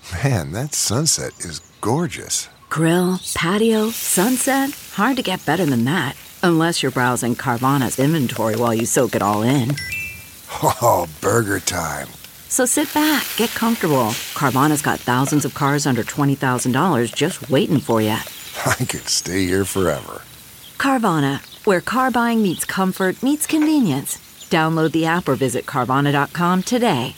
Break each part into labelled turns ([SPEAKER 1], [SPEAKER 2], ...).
[SPEAKER 1] Man, that sunset is gorgeous.
[SPEAKER 2] Grill, patio, sunset. Hard to get better than that. Unless you're browsing Carvana's inventory while you soak it all in.
[SPEAKER 1] Oh, burger time.
[SPEAKER 2] So sit back, get comfortable. Carvana's got thousands of cars under $20,000 just waiting for you.
[SPEAKER 1] I could stay here forever.
[SPEAKER 2] Carvana, where car buying meets comfort meets convenience. Download the app or visit Carvana.com today.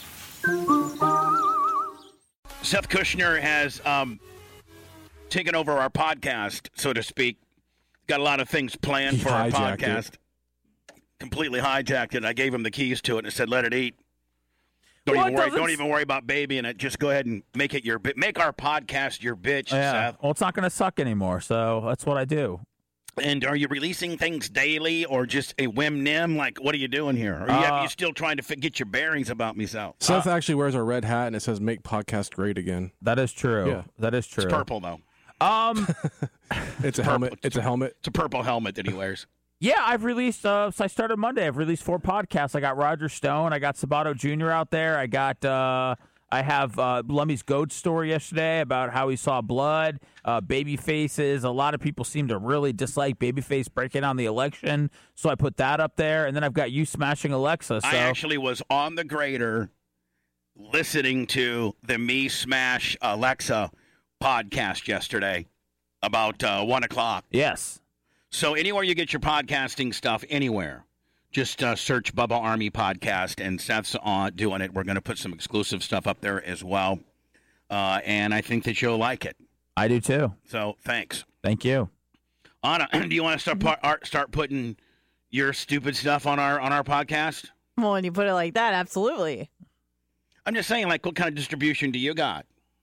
[SPEAKER 3] Seth Kushner has taken over our podcast, so to speak. Got a lot of things planned for our podcast. Completely hijacked it. I gave him the keys to it and said, let it eat. Don't even worry about baby in it. Just go ahead and make our podcast your bitch, Seth.
[SPEAKER 4] Well, it's not going to suck anymore, so that's what I do.
[SPEAKER 3] And are you releasing things daily or just a whim-nim? Like, what are you doing here? Are you still trying to get your bearings about me, Sal?
[SPEAKER 5] Seth actually wears a red hat, and it says, make podcast great again.
[SPEAKER 4] That is true.
[SPEAKER 5] Yeah.
[SPEAKER 4] That is true.
[SPEAKER 3] It's purple, though.
[SPEAKER 5] It's a helmet. It's a helmet.
[SPEAKER 3] It's a purple helmet that he wears.
[SPEAKER 4] Yeah, I've released, so I started Monday. I've released 4 podcasts. I got Roger Stone. I got Sabato Jr. out there. I have Lummy's Goat story yesterday about how he saw blood, Babyface's. A lot of people seem to really dislike Babyface breaking on the election, so I put that up there. And then I've got you smashing Alexa. So.
[SPEAKER 3] I actually was on the grader listening to the Me Smash Alexa podcast yesterday about 1 o'clock.
[SPEAKER 4] Yes.
[SPEAKER 3] So anywhere you get your podcasting stuff, anywhere, just search Bubba Army Podcast, and Seth's doing it. We're going to put some exclusive stuff up there as well, and I think that you'll like it.
[SPEAKER 4] I do too.
[SPEAKER 3] So thanks.
[SPEAKER 4] Thank you.
[SPEAKER 3] Anna, do you want to start putting your stupid stuff on our podcast?
[SPEAKER 6] Well, when you put it like that, absolutely.
[SPEAKER 3] I'm just saying, like, what kind of distribution do you got?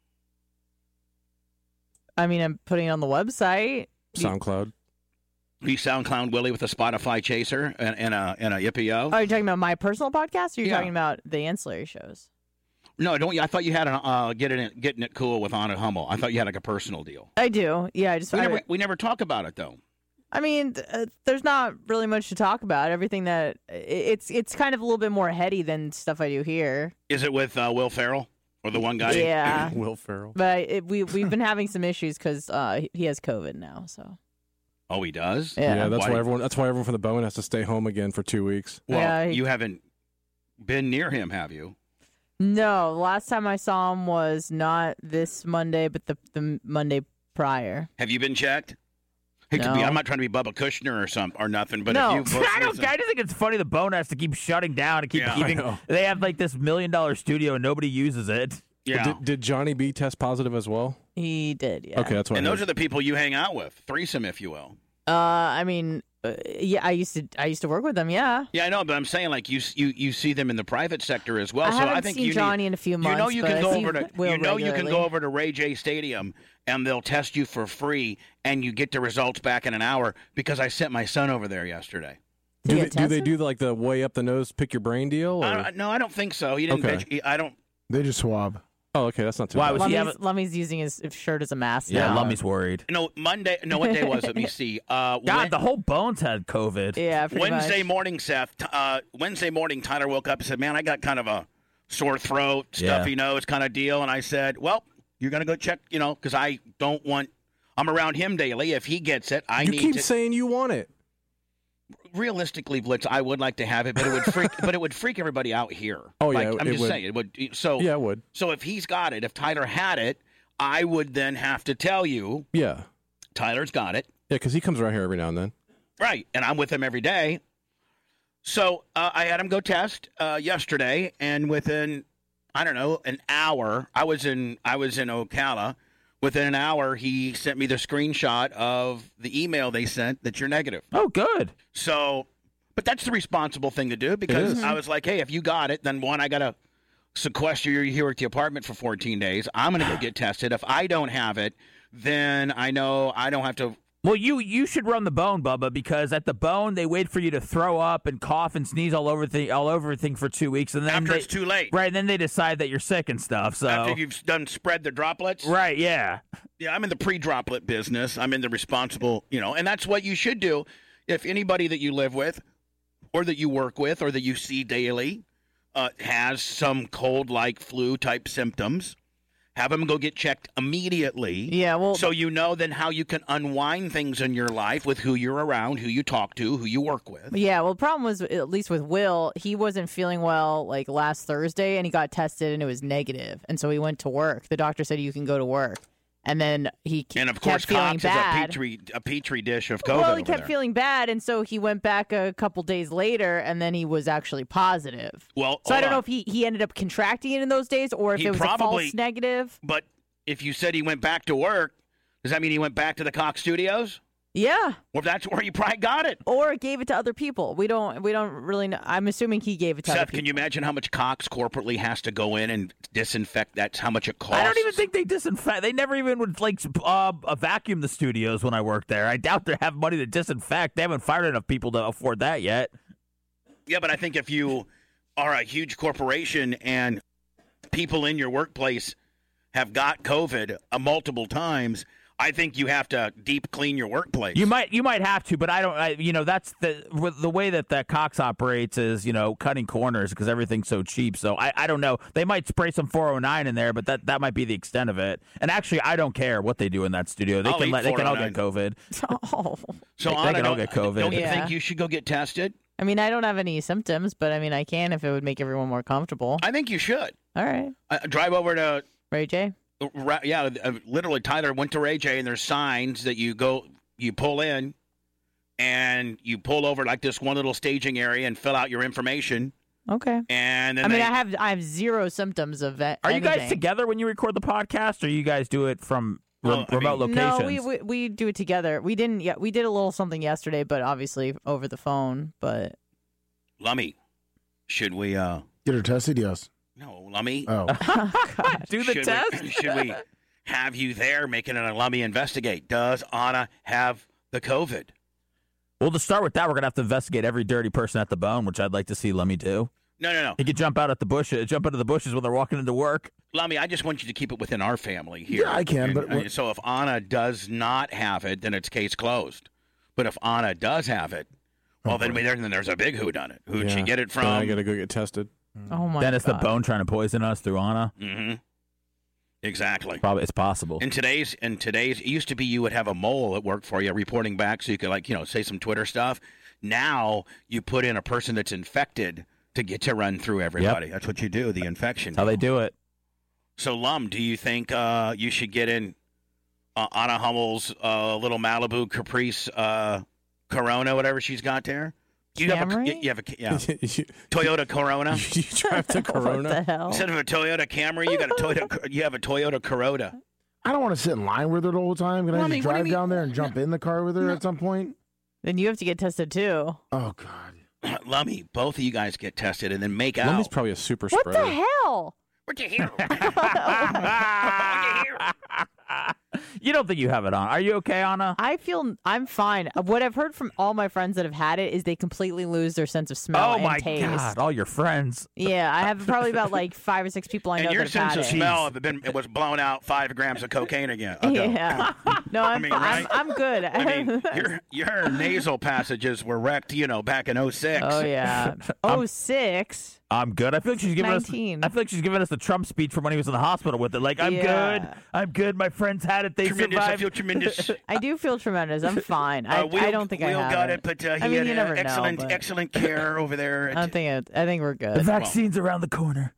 [SPEAKER 6] I mean, I'm putting it on the website.
[SPEAKER 5] SoundCloud.
[SPEAKER 3] You SoundCloud Willie with a Spotify chaser and a Yippee-O?
[SPEAKER 6] Are you talking about my personal podcast, or you're talking about the ancillary shows?
[SPEAKER 3] No, don't you? I thought you had getting it cool with Anna Hummel. I thought you had like a personal deal.
[SPEAKER 6] I do. Yeah,
[SPEAKER 3] we never talk about it though.
[SPEAKER 6] I mean, there's not really much to talk about. Everything that it's kind of a little bit more heady than stuff I do here.
[SPEAKER 3] Is it with Will Ferrell or the one guy?
[SPEAKER 6] Yeah,
[SPEAKER 5] Will Ferrell.
[SPEAKER 6] But we've been having some issues because he has COVID now. So.
[SPEAKER 3] Oh, he does?
[SPEAKER 6] Yeah,
[SPEAKER 5] that's why everyone from the Bone has to stay home again for 2 weeks.
[SPEAKER 3] Well, you haven't been near him, have you?
[SPEAKER 6] No, the last time I saw him was not this Monday, but the Monday prior.
[SPEAKER 3] Have you been checked?
[SPEAKER 6] No.
[SPEAKER 3] I'm not trying to be Bubba Kushner or nothing, but
[SPEAKER 6] no.
[SPEAKER 3] if you
[SPEAKER 4] I just think it's funny the Bone has to keep shutting down and keeping. They have like this $1 million studio and nobody uses it.
[SPEAKER 3] Yeah.
[SPEAKER 5] Did Johnny B test positive as well?
[SPEAKER 6] He did, yeah.
[SPEAKER 5] Okay, that's what.
[SPEAKER 3] And those are the people you hang out with, threesome, if you will.
[SPEAKER 6] I mean, yeah, I used to work with them, yeah.
[SPEAKER 3] Yeah, I know, but I'm saying like you see them in the private sector as well.
[SPEAKER 6] I haven't
[SPEAKER 3] I think
[SPEAKER 6] seen Johnny in a few months.
[SPEAKER 3] You can go over to Ray J Stadium and they'll test you for free, and you get the results back in an hour because I sent my son over there yesterday.
[SPEAKER 5] Do they do like the way up the nose, pick your brain deal? Or?
[SPEAKER 3] No, I don't think so. He didn't.
[SPEAKER 5] Okay.
[SPEAKER 3] I don't.
[SPEAKER 7] They just swab.
[SPEAKER 5] Oh, okay, that's not too bad.
[SPEAKER 6] Lummy's using his shirt as a mask.
[SPEAKER 4] Yeah,
[SPEAKER 6] now.
[SPEAKER 4] Lummy's worried.
[SPEAKER 3] No, Monday. No, what day was it? Let me see.
[SPEAKER 4] God, the whole Bones had COVID.
[SPEAKER 6] Yeah,
[SPEAKER 3] Wednesday
[SPEAKER 6] much.
[SPEAKER 3] morning, Seth. Wednesday morning, Tyler woke up and said, "Man, I got kind of a sore throat, stuffy nose kind of deal." And I said, "Well, you're gonna go check, because I don't want. I'm around him daily. If he gets it,
[SPEAKER 5] You keep saying you want it.
[SPEAKER 3] Realistically, Blitz, I would like to have it, but it would freak. but it would freak everybody out here.
[SPEAKER 5] Oh yeah,
[SPEAKER 3] I'm just saying it would. So
[SPEAKER 5] yeah, it would.
[SPEAKER 3] So if he's got it, if Tyler had it, I would then have to tell you.
[SPEAKER 5] Yeah,
[SPEAKER 3] Tyler's got it.
[SPEAKER 5] Yeah, because he comes around here every now and then.
[SPEAKER 3] Right, and I'm with him every day. So I had him go test yesterday, and within an hour, I was in Ocala. Within an hour, he sent me the screenshot of the email they sent that you're negative.
[SPEAKER 4] Oh, good.
[SPEAKER 3] So, but that's the responsible thing to do because I was like, hey, if you got it, then one, I got to sequester you here at the apartment for 14 days. I'm going to go get tested. If I don't have it, then I know I don't have to.
[SPEAKER 4] Well, you should run the Bone, Bubba, because at the Bone they wait for you to throw up and cough and sneeze all over everything for 2 weeks, and then
[SPEAKER 3] after it's too late,
[SPEAKER 4] right? And then they decide that you're sick and stuff. So
[SPEAKER 3] after you've done spread the droplets,
[SPEAKER 4] right? Yeah,
[SPEAKER 3] yeah. I'm in the pre-droplet business. I'm in the responsible, and that's what you should do. If anybody that you live with, or that you work with, or that you see daily, has some cold-like flu type symptoms, Have them go get checked immediately.
[SPEAKER 6] Yeah, well,
[SPEAKER 3] So you know then how you can unwind things in your life with who you're around, who you talk to, who you work with.
[SPEAKER 6] yeah, well, the problem was, at least with Will, he wasn't feeling well like last Thursday, and he got tested and it was negative, and so he went to work. The doctor said you can go to work, and then he
[SPEAKER 3] And of course,
[SPEAKER 6] kept feeling
[SPEAKER 3] Cox
[SPEAKER 6] bad.
[SPEAKER 3] is a petri dish of COVID.
[SPEAKER 6] Well, he
[SPEAKER 3] over
[SPEAKER 6] kept
[SPEAKER 3] there.
[SPEAKER 6] feeling bad, and so he went back a couple days later, and then he was actually positive.
[SPEAKER 3] Well,
[SPEAKER 6] So I
[SPEAKER 3] hold
[SPEAKER 6] don't know
[SPEAKER 3] on.
[SPEAKER 6] if he ended up contracting it in those days, or if
[SPEAKER 3] He
[SPEAKER 6] it was
[SPEAKER 3] probably-
[SPEAKER 6] a false negative.
[SPEAKER 3] But if you said he went back to work, does that mean he went back to the Cox Studios?
[SPEAKER 6] Yeah,
[SPEAKER 3] Well, that's where he probably got it.
[SPEAKER 6] or gave it to other people. We don't really know. I'm assuming he gave it to other
[SPEAKER 3] Seth,
[SPEAKER 6] people.
[SPEAKER 3] can you imagine how much Cox corporately has to go in and disinfect? That's how much it costs.
[SPEAKER 4] I don't even think they disinfect. They never even would vacuum the studios when I worked there. I doubt they have money to disinfect. They haven't fired enough people to afford that yet.
[SPEAKER 3] Yeah, but I think if you are a huge corporation and people in your workplace have got COVID multiple times, I think you have to deep clean your workplace.
[SPEAKER 4] You might have to, but I don't. That's the way that Cox operates is cutting corners because everything's so cheap. So I don't know. They might spray some 409 in there, but that might be the extent of it. And actually, I don't care what they do in that studio. They
[SPEAKER 3] I'll
[SPEAKER 4] can
[SPEAKER 3] eat
[SPEAKER 4] they can all get
[SPEAKER 3] 409.
[SPEAKER 4] COVID.
[SPEAKER 6] Oh.
[SPEAKER 3] So
[SPEAKER 4] they
[SPEAKER 3] Anna,
[SPEAKER 4] can all
[SPEAKER 3] don't-
[SPEAKER 4] get COVID.
[SPEAKER 3] Don't you
[SPEAKER 6] Yeah.
[SPEAKER 3] think you should go get tested?
[SPEAKER 6] I mean, I don't have any symptoms, but I mean, I can if it would make everyone more comfortable.
[SPEAKER 3] I think you should.
[SPEAKER 6] All right,
[SPEAKER 3] Drive over to
[SPEAKER 6] Ray J.
[SPEAKER 3] literally, Tyler went to Ray J, and there's signs that you pull in, and you pull over like this one little staging area and fill out your information,
[SPEAKER 6] Okay.
[SPEAKER 3] and then
[SPEAKER 6] I mean,
[SPEAKER 3] they-
[SPEAKER 6] I have zero symptoms of that.
[SPEAKER 4] Are you guys together when you record the podcast, or you guys do it from remote locations?
[SPEAKER 6] No, we do it together. We didn't yet. We did a little something yesterday, but obviously over the phone. But
[SPEAKER 3] Lummy, should we?
[SPEAKER 7] Get her tested? Yes.
[SPEAKER 3] No, Lummy.
[SPEAKER 7] Oh.
[SPEAKER 4] do the test.
[SPEAKER 3] Should we have you there making a Lummy investigate? Does Anna have the COVID?
[SPEAKER 4] Well, to start with that, we're gonna have to investigate every dirty person at the bone, which I'd like to see Lummy do.
[SPEAKER 3] No.
[SPEAKER 4] He could jump into the bushes when they're walking into work.
[SPEAKER 3] Lummy, I just want you to keep it within our family here.
[SPEAKER 7] Yeah, I can, but
[SPEAKER 3] so if Anna does not have it, then it's case closed. But if Anna does have it, well, then there's a big whodunit. Who'd she get it from?
[SPEAKER 5] Then I got to go get tested.
[SPEAKER 6] oh my
[SPEAKER 4] Then it's the
[SPEAKER 6] God.
[SPEAKER 4] bone trying to poison us through Anna.
[SPEAKER 3] Mm-hmm. Exactly.
[SPEAKER 4] Probably it's possible.
[SPEAKER 3] In today's, it used to be you would have a mole that worked for you reporting back, so you could say some Twitter stuff. Now you put in a person that's infected to get to run through everybody. That's what you do. The infection.
[SPEAKER 4] That's how they do it.
[SPEAKER 3] So, Lum, do you think you should get in Anna Hummel's little Malibu Caprice Corona, whatever she's got there? You have
[SPEAKER 6] Camry?
[SPEAKER 3] a Toyota Corona.
[SPEAKER 5] You drive to
[SPEAKER 6] What the
[SPEAKER 5] Corona?
[SPEAKER 6] hell?
[SPEAKER 3] Instead of a Toyota Camry, you have a Toyota Corolla.
[SPEAKER 7] I don't want to sit in line with her the whole time. Can I
[SPEAKER 3] Well, I
[SPEAKER 7] just
[SPEAKER 3] mean, what do you
[SPEAKER 7] drive
[SPEAKER 3] mean?
[SPEAKER 7] down there and jump in the car with her at some point?
[SPEAKER 6] Then you have to get tested too.
[SPEAKER 7] Oh, God.
[SPEAKER 3] Lummy, both of you guys get tested and then make out.
[SPEAKER 5] Lummy's probably a super
[SPEAKER 6] What
[SPEAKER 5] spreader.
[SPEAKER 6] the hell?
[SPEAKER 3] What you hear? What you hear?
[SPEAKER 4] You don't think you have it on? Are you okay, Anna?
[SPEAKER 6] I'm fine. What I've heard from all my friends that have had it is they completely lose their sense of smell
[SPEAKER 4] Oh
[SPEAKER 6] and
[SPEAKER 4] my
[SPEAKER 6] taste.
[SPEAKER 4] God! All your friends.
[SPEAKER 6] Yeah, I have probably about like 5 or 6 people I know
[SPEAKER 3] And your
[SPEAKER 6] that have
[SPEAKER 3] sense
[SPEAKER 6] had
[SPEAKER 3] of
[SPEAKER 6] it.
[SPEAKER 3] smell it was blown out 5 grams of cocaine again. ago.
[SPEAKER 6] Yeah. No, I'm
[SPEAKER 3] mean,
[SPEAKER 6] fi-
[SPEAKER 3] right?
[SPEAKER 6] I'm good.
[SPEAKER 3] I mean, your nasal passages were wrecked, back in 06.
[SPEAKER 6] Oh yeah. 06.
[SPEAKER 4] I'm good. I feel like she's giving
[SPEAKER 6] 19.
[SPEAKER 4] us. I feel like she's giving us the Trump speech from when he was in the hospital with it. Like, I'm
[SPEAKER 6] Yeah.
[SPEAKER 4] good. I'm good. My friends had it. They
[SPEAKER 3] Tremendous. I
[SPEAKER 4] survived.
[SPEAKER 3] feel tremendous.
[SPEAKER 6] I do feel tremendous. I'm fine. I don't think I
[SPEAKER 3] Will
[SPEAKER 6] have
[SPEAKER 3] got
[SPEAKER 6] it.
[SPEAKER 3] it, but
[SPEAKER 6] I
[SPEAKER 3] he
[SPEAKER 6] mean,
[SPEAKER 3] had
[SPEAKER 6] you never know,
[SPEAKER 3] excellent,
[SPEAKER 6] but-
[SPEAKER 3] excellent care over there.
[SPEAKER 6] I think we're
[SPEAKER 4] the
[SPEAKER 6] good.
[SPEAKER 4] vaccine's around the corner.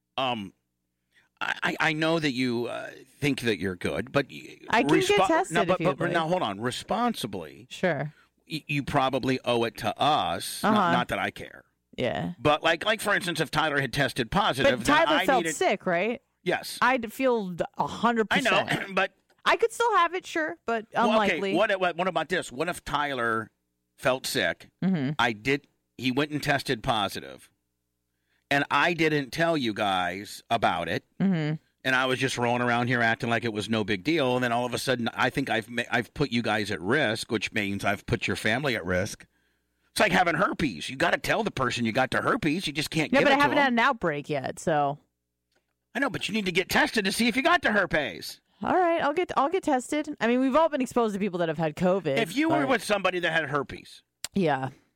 [SPEAKER 3] I know that you think that you're good, but
[SPEAKER 6] I can get tested
[SPEAKER 3] Now,
[SPEAKER 6] if you'd like.
[SPEAKER 3] now, hold on. Responsibly,
[SPEAKER 6] Sure.
[SPEAKER 3] you probably owe it to us. Not that I care,
[SPEAKER 6] Yeah.
[SPEAKER 3] but like for instance, if Tyler had tested positive,
[SPEAKER 6] But
[SPEAKER 3] then
[SPEAKER 6] Tyler
[SPEAKER 3] I
[SPEAKER 6] felt
[SPEAKER 3] needed,
[SPEAKER 6] sick, right?
[SPEAKER 3] Yes,
[SPEAKER 6] I'd feel 100%.
[SPEAKER 3] I know, but
[SPEAKER 6] I could still have it, sure, but
[SPEAKER 3] well,
[SPEAKER 6] unlikely.
[SPEAKER 3] okay. What about this? What if Tyler felt sick?
[SPEAKER 6] Mm-hmm.
[SPEAKER 3] He went and tested positive, and I didn't tell you guys about it.
[SPEAKER 6] Mm-hmm.
[SPEAKER 3] And I was just rolling around here acting like it was no big deal. And then all of a sudden, I think I've put you guys at risk, which means I've put your family at risk. It's like having herpes. You got to tell the person you got the herpes. You just can't
[SPEAKER 6] Yeah,
[SPEAKER 3] give
[SPEAKER 6] but
[SPEAKER 3] it
[SPEAKER 6] I
[SPEAKER 3] to
[SPEAKER 6] haven't
[SPEAKER 3] them.
[SPEAKER 6] had an outbreak yet, so.
[SPEAKER 3] I know, but you need to get tested to see if you got the herpes.
[SPEAKER 6] All right, I'll get tested. I mean, we've all been exposed to people that have had COVID.
[SPEAKER 3] If you were
[SPEAKER 6] but-
[SPEAKER 3] with somebody that had herpes,
[SPEAKER 6] yeah,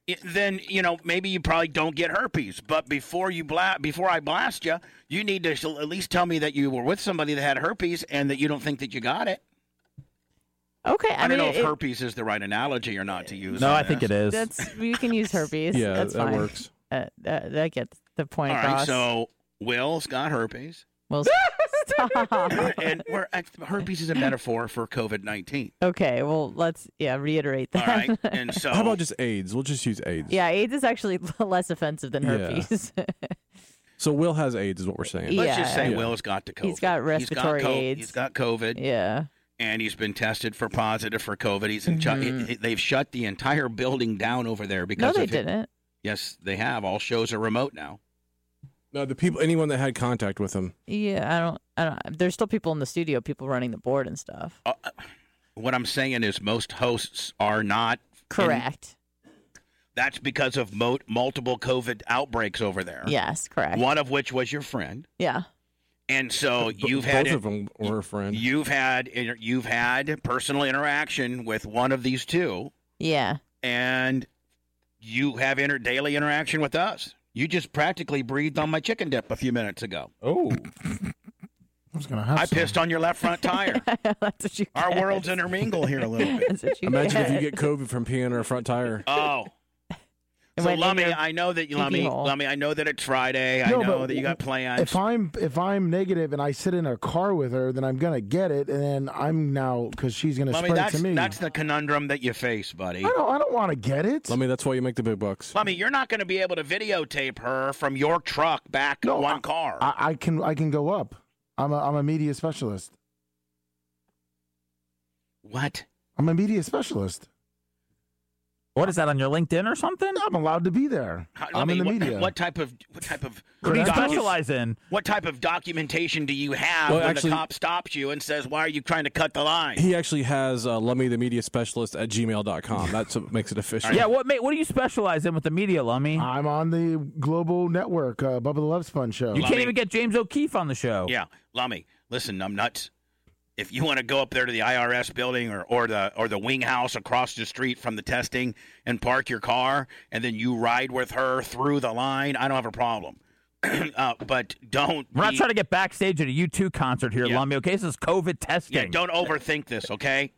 [SPEAKER 3] then maybe you probably don't get herpes. But before I blast you, you need to at least tell me that you were with somebody that had herpes and that you don't think that you got it.
[SPEAKER 6] Okay,
[SPEAKER 3] I don't know if herpes is the right analogy or not to use.
[SPEAKER 4] No, I think it is.
[SPEAKER 6] You can use herpes.
[SPEAKER 5] Yeah,
[SPEAKER 6] that's
[SPEAKER 5] that
[SPEAKER 6] fine.
[SPEAKER 5] works.
[SPEAKER 6] That gets the point
[SPEAKER 3] All
[SPEAKER 6] across.
[SPEAKER 3] right, so Will's got herpes.
[SPEAKER 6] Well, stop.
[SPEAKER 3] And herpes is a metaphor for COVID-19.
[SPEAKER 6] Okay, well, let's reiterate that.
[SPEAKER 3] All right, and so
[SPEAKER 5] How about just AIDS? We'll just use AIDS.
[SPEAKER 6] Yeah, AIDS is actually less offensive than herpes.
[SPEAKER 5] So Will has AIDS, is what we're saying.
[SPEAKER 3] let's just say
[SPEAKER 5] Yeah.
[SPEAKER 3] Will's got the COVID.
[SPEAKER 6] He's got respiratory AIDS.
[SPEAKER 3] He's got COVID.
[SPEAKER 6] Yeah.
[SPEAKER 3] And he's been tested for positive for COVID. He's in they've shut the entire building down over there because
[SPEAKER 6] No, they
[SPEAKER 3] of
[SPEAKER 6] didn't.
[SPEAKER 3] Yes, they have. All shows are remote now.
[SPEAKER 5] No, the people, anyone that had contact with him.
[SPEAKER 6] Yeah, I don't. There's still people in the studio, people running the board and stuff.
[SPEAKER 3] What I'm saying is most hosts are not
[SPEAKER 6] Correct.
[SPEAKER 3] That's because of multiple COVID outbreaks over there.
[SPEAKER 6] Yes, correct.
[SPEAKER 3] One of which was your friend.
[SPEAKER 6] Yeah.
[SPEAKER 3] And so you've
[SPEAKER 5] Both
[SPEAKER 3] had
[SPEAKER 5] of them were a friend.
[SPEAKER 3] You've had personal interaction with one of these two.
[SPEAKER 6] Yeah.
[SPEAKER 3] And you have daily interaction with us. You just practically breathed on my chicken dip a few minutes ago.
[SPEAKER 4] Oh.
[SPEAKER 7] I was gonna have
[SPEAKER 3] I
[SPEAKER 7] some.
[SPEAKER 3] pissed on your left front tire.
[SPEAKER 6] That's what you
[SPEAKER 3] Our
[SPEAKER 6] get.
[SPEAKER 3] worlds intermingle here a little bit.
[SPEAKER 6] That's what you
[SPEAKER 5] Imagine if you
[SPEAKER 6] get.
[SPEAKER 5] get COVID from peeing on our front tire.
[SPEAKER 3] Oh.
[SPEAKER 6] It
[SPEAKER 3] So
[SPEAKER 6] went in
[SPEAKER 3] Lummy,
[SPEAKER 6] your
[SPEAKER 3] I know that
[SPEAKER 6] pee-pee hole.
[SPEAKER 3] Lummy, I know that it's Friday. I
[SPEAKER 7] No,
[SPEAKER 3] know
[SPEAKER 7] but
[SPEAKER 3] that you got plans.
[SPEAKER 7] If I'm negative and I sit in a car with her, then I'm gonna get it, and then I'm now because she's gonna
[SPEAKER 3] Lummy,
[SPEAKER 7] spread it to me.
[SPEAKER 3] that's the conundrum that you face, buddy.
[SPEAKER 7] I don't want to get it.
[SPEAKER 5] I mean, that's why you make the big bucks.
[SPEAKER 3] Lummy, you're not going to be able to videotape her from your truck back
[SPEAKER 7] No,
[SPEAKER 3] one car.
[SPEAKER 7] I can go up. I'm a media specialist.
[SPEAKER 3] What?
[SPEAKER 7] I'm a media specialist.
[SPEAKER 4] What is that on your LinkedIn or something?
[SPEAKER 7] I'm allowed to be there. I'm in the media.
[SPEAKER 3] What type of
[SPEAKER 4] What do you
[SPEAKER 7] Docu-
[SPEAKER 4] specialize in?
[SPEAKER 3] what type of documentation do you have
[SPEAKER 5] Well,
[SPEAKER 3] when
[SPEAKER 5] actually-
[SPEAKER 3] the cop stops you and says, "Why are you trying to cut the line?"
[SPEAKER 5] He actually has Lummy the media specialist at gmail.com. That's what makes it official.
[SPEAKER 4] Yeah, what do you specialize in with the media, Lummy?
[SPEAKER 7] I'm on the global network, Bubba the Love Sponge show.
[SPEAKER 4] You can't
[SPEAKER 3] Lummy.
[SPEAKER 4] even get James O'Keefe on the show.
[SPEAKER 3] Yeah, Lummy, listen, I'm nuts. If you want to go up there to the IRS building or the wing house across the street from the testing and park your car and then you ride with her through the line, I don't have a problem. But don't.
[SPEAKER 4] We're not trying to get backstage at a U2 concert here,
[SPEAKER 3] Yeah.
[SPEAKER 4] Lummy. Okay, this is COVID testing.
[SPEAKER 3] Yeah, don't overthink this, okay?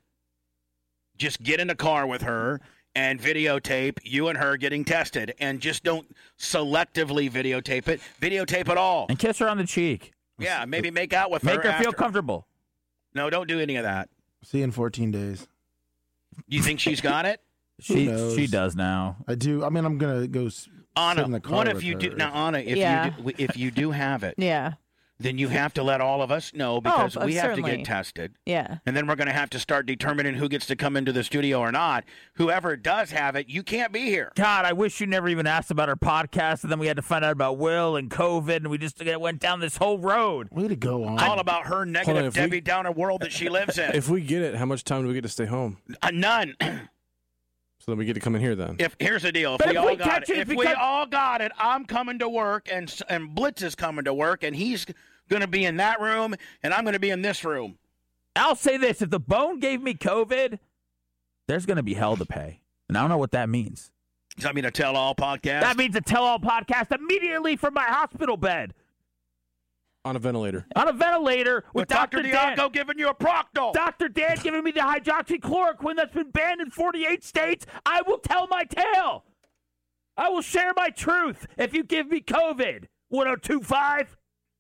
[SPEAKER 3] Just get in the car with her and videotape you and her getting tested, and just don't selectively videotape it. Videotape it all.
[SPEAKER 4] And kiss her on the cheek.
[SPEAKER 3] Yeah, maybe make out with her.
[SPEAKER 4] Make her feel
[SPEAKER 3] after.
[SPEAKER 4] comfortable.
[SPEAKER 3] No, don't do any of that.
[SPEAKER 7] See you in 14 days.
[SPEAKER 3] You think she's got it?
[SPEAKER 7] knows?
[SPEAKER 4] She does now.
[SPEAKER 7] I do. I mean, I'm gonna go sit
[SPEAKER 3] Anna,
[SPEAKER 7] in the car
[SPEAKER 3] what if
[SPEAKER 7] with
[SPEAKER 3] you
[SPEAKER 7] her.
[SPEAKER 3] do now, Anna?
[SPEAKER 6] Yeah.
[SPEAKER 3] If you do have it,
[SPEAKER 6] Yeah.
[SPEAKER 3] then you have to let all of us know because we have to
[SPEAKER 6] certainly.
[SPEAKER 3] get tested,
[SPEAKER 6] Yeah.
[SPEAKER 3] and then we're going to have to start determining who gets to come into the studio or not. Whoever does have it, you can't be here.
[SPEAKER 4] God, I wish you never even asked about our podcast, and then we had to find out about Will and COVID, and we just went down this whole road.
[SPEAKER 7] Way to go, on.
[SPEAKER 3] All about her negative
[SPEAKER 5] if we-
[SPEAKER 3] Debbie Downer world that she lives in.
[SPEAKER 5] If we get it, how much time do we get to stay home?
[SPEAKER 3] None.
[SPEAKER 5] So then we get to come in here then.
[SPEAKER 3] If here's the deal, if
[SPEAKER 4] But
[SPEAKER 3] we
[SPEAKER 4] if
[SPEAKER 3] all
[SPEAKER 4] we
[SPEAKER 3] got
[SPEAKER 4] catch
[SPEAKER 3] it,
[SPEAKER 4] it,
[SPEAKER 3] if
[SPEAKER 4] we
[SPEAKER 3] we
[SPEAKER 4] catch-
[SPEAKER 3] all got it, I'm coming to work, and Blitz is coming to work, and he's going to be in that room, and I'm going to be in this room.
[SPEAKER 4] I'll say this: if the Bone gave me COVID, there's going to be hell to pay, and I don't know what that means.
[SPEAKER 3] Does that mean a tell-all podcast?
[SPEAKER 4] That means a tell-all podcast immediately from my hospital bed
[SPEAKER 5] On a ventilator.
[SPEAKER 4] on a ventilator with Dr. Dan.
[SPEAKER 3] Diaco giving you a Proctal.
[SPEAKER 4] Dr. Dan giving me the hydroxychloroquine that's been banned in 48 states. I will tell my tale. I will share my truth if you give me COVID. 1025.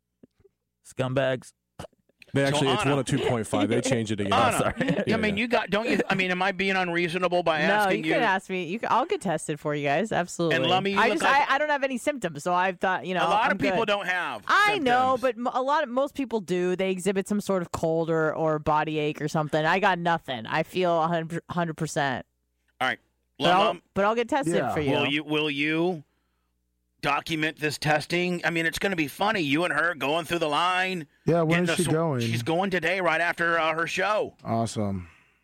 [SPEAKER 4] Scumbags.
[SPEAKER 5] They actually, it's
[SPEAKER 3] Anna-
[SPEAKER 5] 102.5. They changed it again.
[SPEAKER 3] Anna,
[SPEAKER 4] sorry.
[SPEAKER 3] I mean, you got, don't you? I mean, am I being unreasonable by
[SPEAKER 6] No,
[SPEAKER 3] asking
[SPEAKER 6] you can ask me. I'll get tested for you guys. Absolutely.
[SPEAKER 3] And Lummy, you
[SPEAKER 6] I
[SPEAKER 3] look
[SPEAKER 6] just
[SPEAKER 3] like-
[SPEAKER 6] I don't have any symptoms, so I thought
[SPEAKER 3] A lot
[SPEAKER 6] I'm
[SPEAKER 3] of people
[SPEAKER 6] good.
[SPEAKER 3] don't have.
[SPEAKER 6] I know,
[SPEAKER 3] symptoms.
[SPEAKER 6] but most people do. They exhibit some sort of cold or body ache or something. I got nothing. I feel 100%.
[SPEAKER 3] All right,
[SPEAKER 6] But I'll get tested
[SPEAKER 7] Yeah.
[SPEAKER 6] for you.
[SPEAKER 3] will you document this testing? I mean, it's going to be funny. You and her going through the line.
[SPEAKER 7] Yeah, when
[SPEAKER 3] getting
[SPEAKER 7] is she
[SPEAKER 3] the
[SPEAKER 7] going?
[SPEAKER 3] She's going today, right after her show.
[SPEAKER 7] Awesome.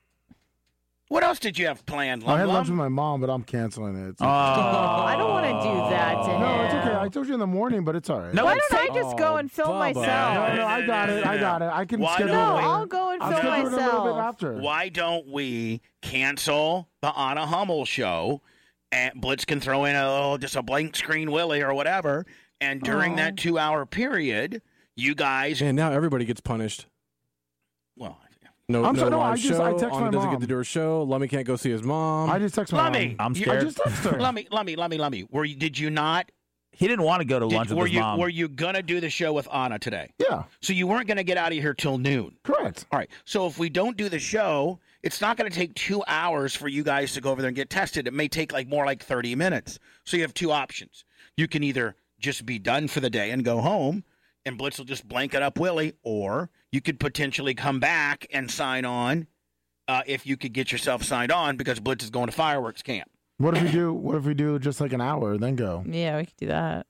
[SPEAKER 3] What else did you have planned,
[SPEAKER 7] I had
[SPEAKER 3] Lum?
[SPEAKER 7] lunch with my mom, but I'm canceling it. It's okay.
[SPEAKER 6] I don't want to do that to him.
[SPEAKER 7] No, it's okay. I told you in the morning, but it's all right.
[SPEAKER 4] No,
[SPEAKER 6] Why
[SPEAKER 4] it's
[SPEAKER 6] don't I just go and film
[SPEAKER 5] Bubba.
[SPEAKER 6] myself?
[SPEAKER 7] No, I got it. I can
[SPEAKER 3] Why
[SPEAKER 7] schedule
[SPEAKER 3] don't
[SPEAKER 7] it
[SPEAKER 3] we-
[SPEAKER 7] later.
[SPEAKER 6] I'll go and
[SPEAKER 7] I'll
[SPEAKER 6] film
[SPEAKER 7] schedule it a little bit
[SPEAKER 6] myself.
[SPEAKER 7] after.
[SPEAKER 3] Why don't we cancel the Anna Hummel show and Blitz can throw in just a blank screen Willie or whatever. And during that 2-hour period, you guys.
[SPEAKER 5] And now everybody gets punished.
[SPEAKER 3] Well,
[SPEAKER 5] no
[SPEAKER 7] I
[SPEAKER 5] live
[SPEAKER 7] text
[SPEAKER 5] show.
[SPEAKER 7] my
[SPEAKER 5] Anna
[SPEAKER 7] mom.
[SPEAKER 5] doesn't get to do her show. Lummy can't go see his mom.
[SPEAKER 7] I just text my
[SPEAKER 3] Lummy,
[SPEAKER 7] mom.
[SPEAKER 4] I'm
[SPEAKER 7] I
[SPEAKER 4] scared.
[SPEAKER 7] just text her.
[SPEAKER 3] Lummy. Did you not?
[SPEAKER 4] He didn't want to go to lunch with his mom.
[SPEAKER 3] Were you going to do the show with Anna today?
[SPEAKER 7] Yeah,
[SPEAKER 3] So you weren't going to get out of here till noon.
[SPEAKER 7] correct.
[SPEAKER 3] All right. So if we don't do the show, it's not going to take 2 hours for you guys to go over there and get tested. It may take more like 30 minutes. So you have two options. You can either just be done for the day and go home, and Blitz will just blanket up Willie, or you could potentially come back and sign on if you could get yourself signed on because Blitz is going to fireworks camp.
[SPEAKER 7] What if we do just like an hour, then go?
[SPEAKER 6] Yeah, we could do that.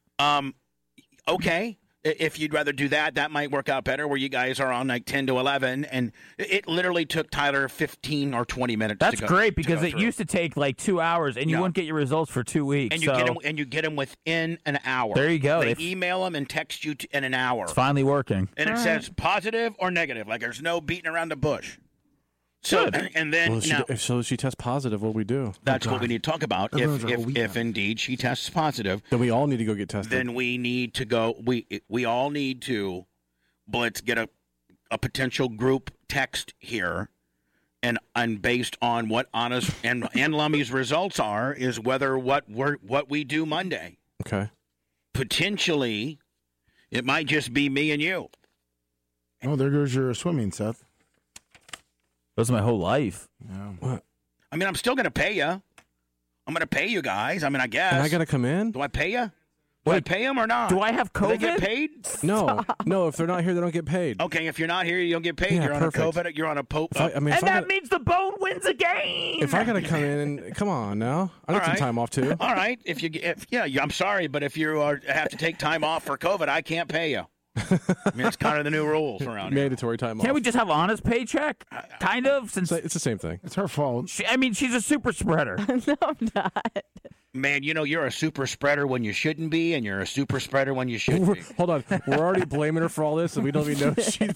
[SPEAKER 3] Okay. If you'd rather do that, that might work out better where you guys are on like 10 to 11. And it literally took Tyler 15 or 20 minutes
[SPEAKER 4] That's
[SPEAKER 3] to go,
[SPEAKER 4] great because
[SPEAKER 3] to go
[SPEAKER 4] it
[SPEAKER 3] through.
[SPEAKER 4] used to take like 2 hours, and you wouldn't get your results for 2 weeks.
[SPEAKER 3] And you get them within an hour.
[SPEAKER 4] There you go.
[SPEAKER 3] They email them and text you in an hour.
[SPEAKER 4] It's finally working.
[SPEAKER 3] And it says positive or negative. Like there's no beating around the bush. So, and then
[SPEAKER 5] Well,
[SPEAKER 3] now,
[SPEAKER 5] if she tests positive, what do we do?
[SPEAKER 3] that's what we need to talk about.
[SPEAKER 7] Everyone's a whole weekend.
[SPEAKER 3] If indeed she tests positive,
[SPEAKER 5] Then we all need to go get tested.
[SPEAKER 3] then we need to go. We all need to, Blitz, get a potential group text here, and based on what Anna's and Lummy's results are, is whether what we do Monday.
[SPEAKER 5] Okay.
[SPEAKER 3] Potentially, it might just be me and you.
[SPEAKER 7] Oh, there goes your swimming, Seth.
[SPEAKER 4] That was my whole life.
[SPEAKER 7] Yeah.
[SPEAKER 3] I mean, I'm still going to pay you. I'm going to pay you guys. I mean, I guess.
[SPEAKER 5] And I got to come in?
[SPEAKER 3] Do I pay you? Do I pay them or not?
[SPEAKER 4] Do I have
[SPEAKER 3] Do they
[SPEAKER 4] COVID?
[SPEAKER 3] get paid?
[SPEAKER 5] No. No, if they're not here, they don't get paid.
[SPEAKER 3] Okay, if you're not here, you don't get paid.
[SPEAKER 5] Yeah,
[SPEAKER 3] you're on
[SPEAKER 5] perfect.
[SPEAKER 3] a COVID. You're on a
[SPEAKER 4] And that means the Bone wins a game.
[SPEAKER 5] If I got to come in, and come on now. I need
[SPEAKER 3] All
[SPEAKER 5] some
[SPEAKER 3] right.
[SPEAKER 5] time off too.
[SPEAKER 3] All right. I'm sorry, but if you have to take time off for COVID, I can't pay you. I mean, it's kind of the new rules around here.
[SPEAKER 5] Mandatory time
[SPEAKER 4] Can't
[SPEAKER 5] off.
[SPEAKER 4] we just have honest paycheck? Kind of, since
[SPEAKER 5] It's the same thing.
[SPEAKER 7] It's her fault.
[SPEAKER 4] she's a super spreader.
[SPEAKER 6] No, I'm not.
[SPEAKER 3] Man, you're a super spreader when you shouldn't be, and you're a super spreader when you should be.
[SPEAKER 5] Hold on. We're already blaming her for all this, and we don't even know she's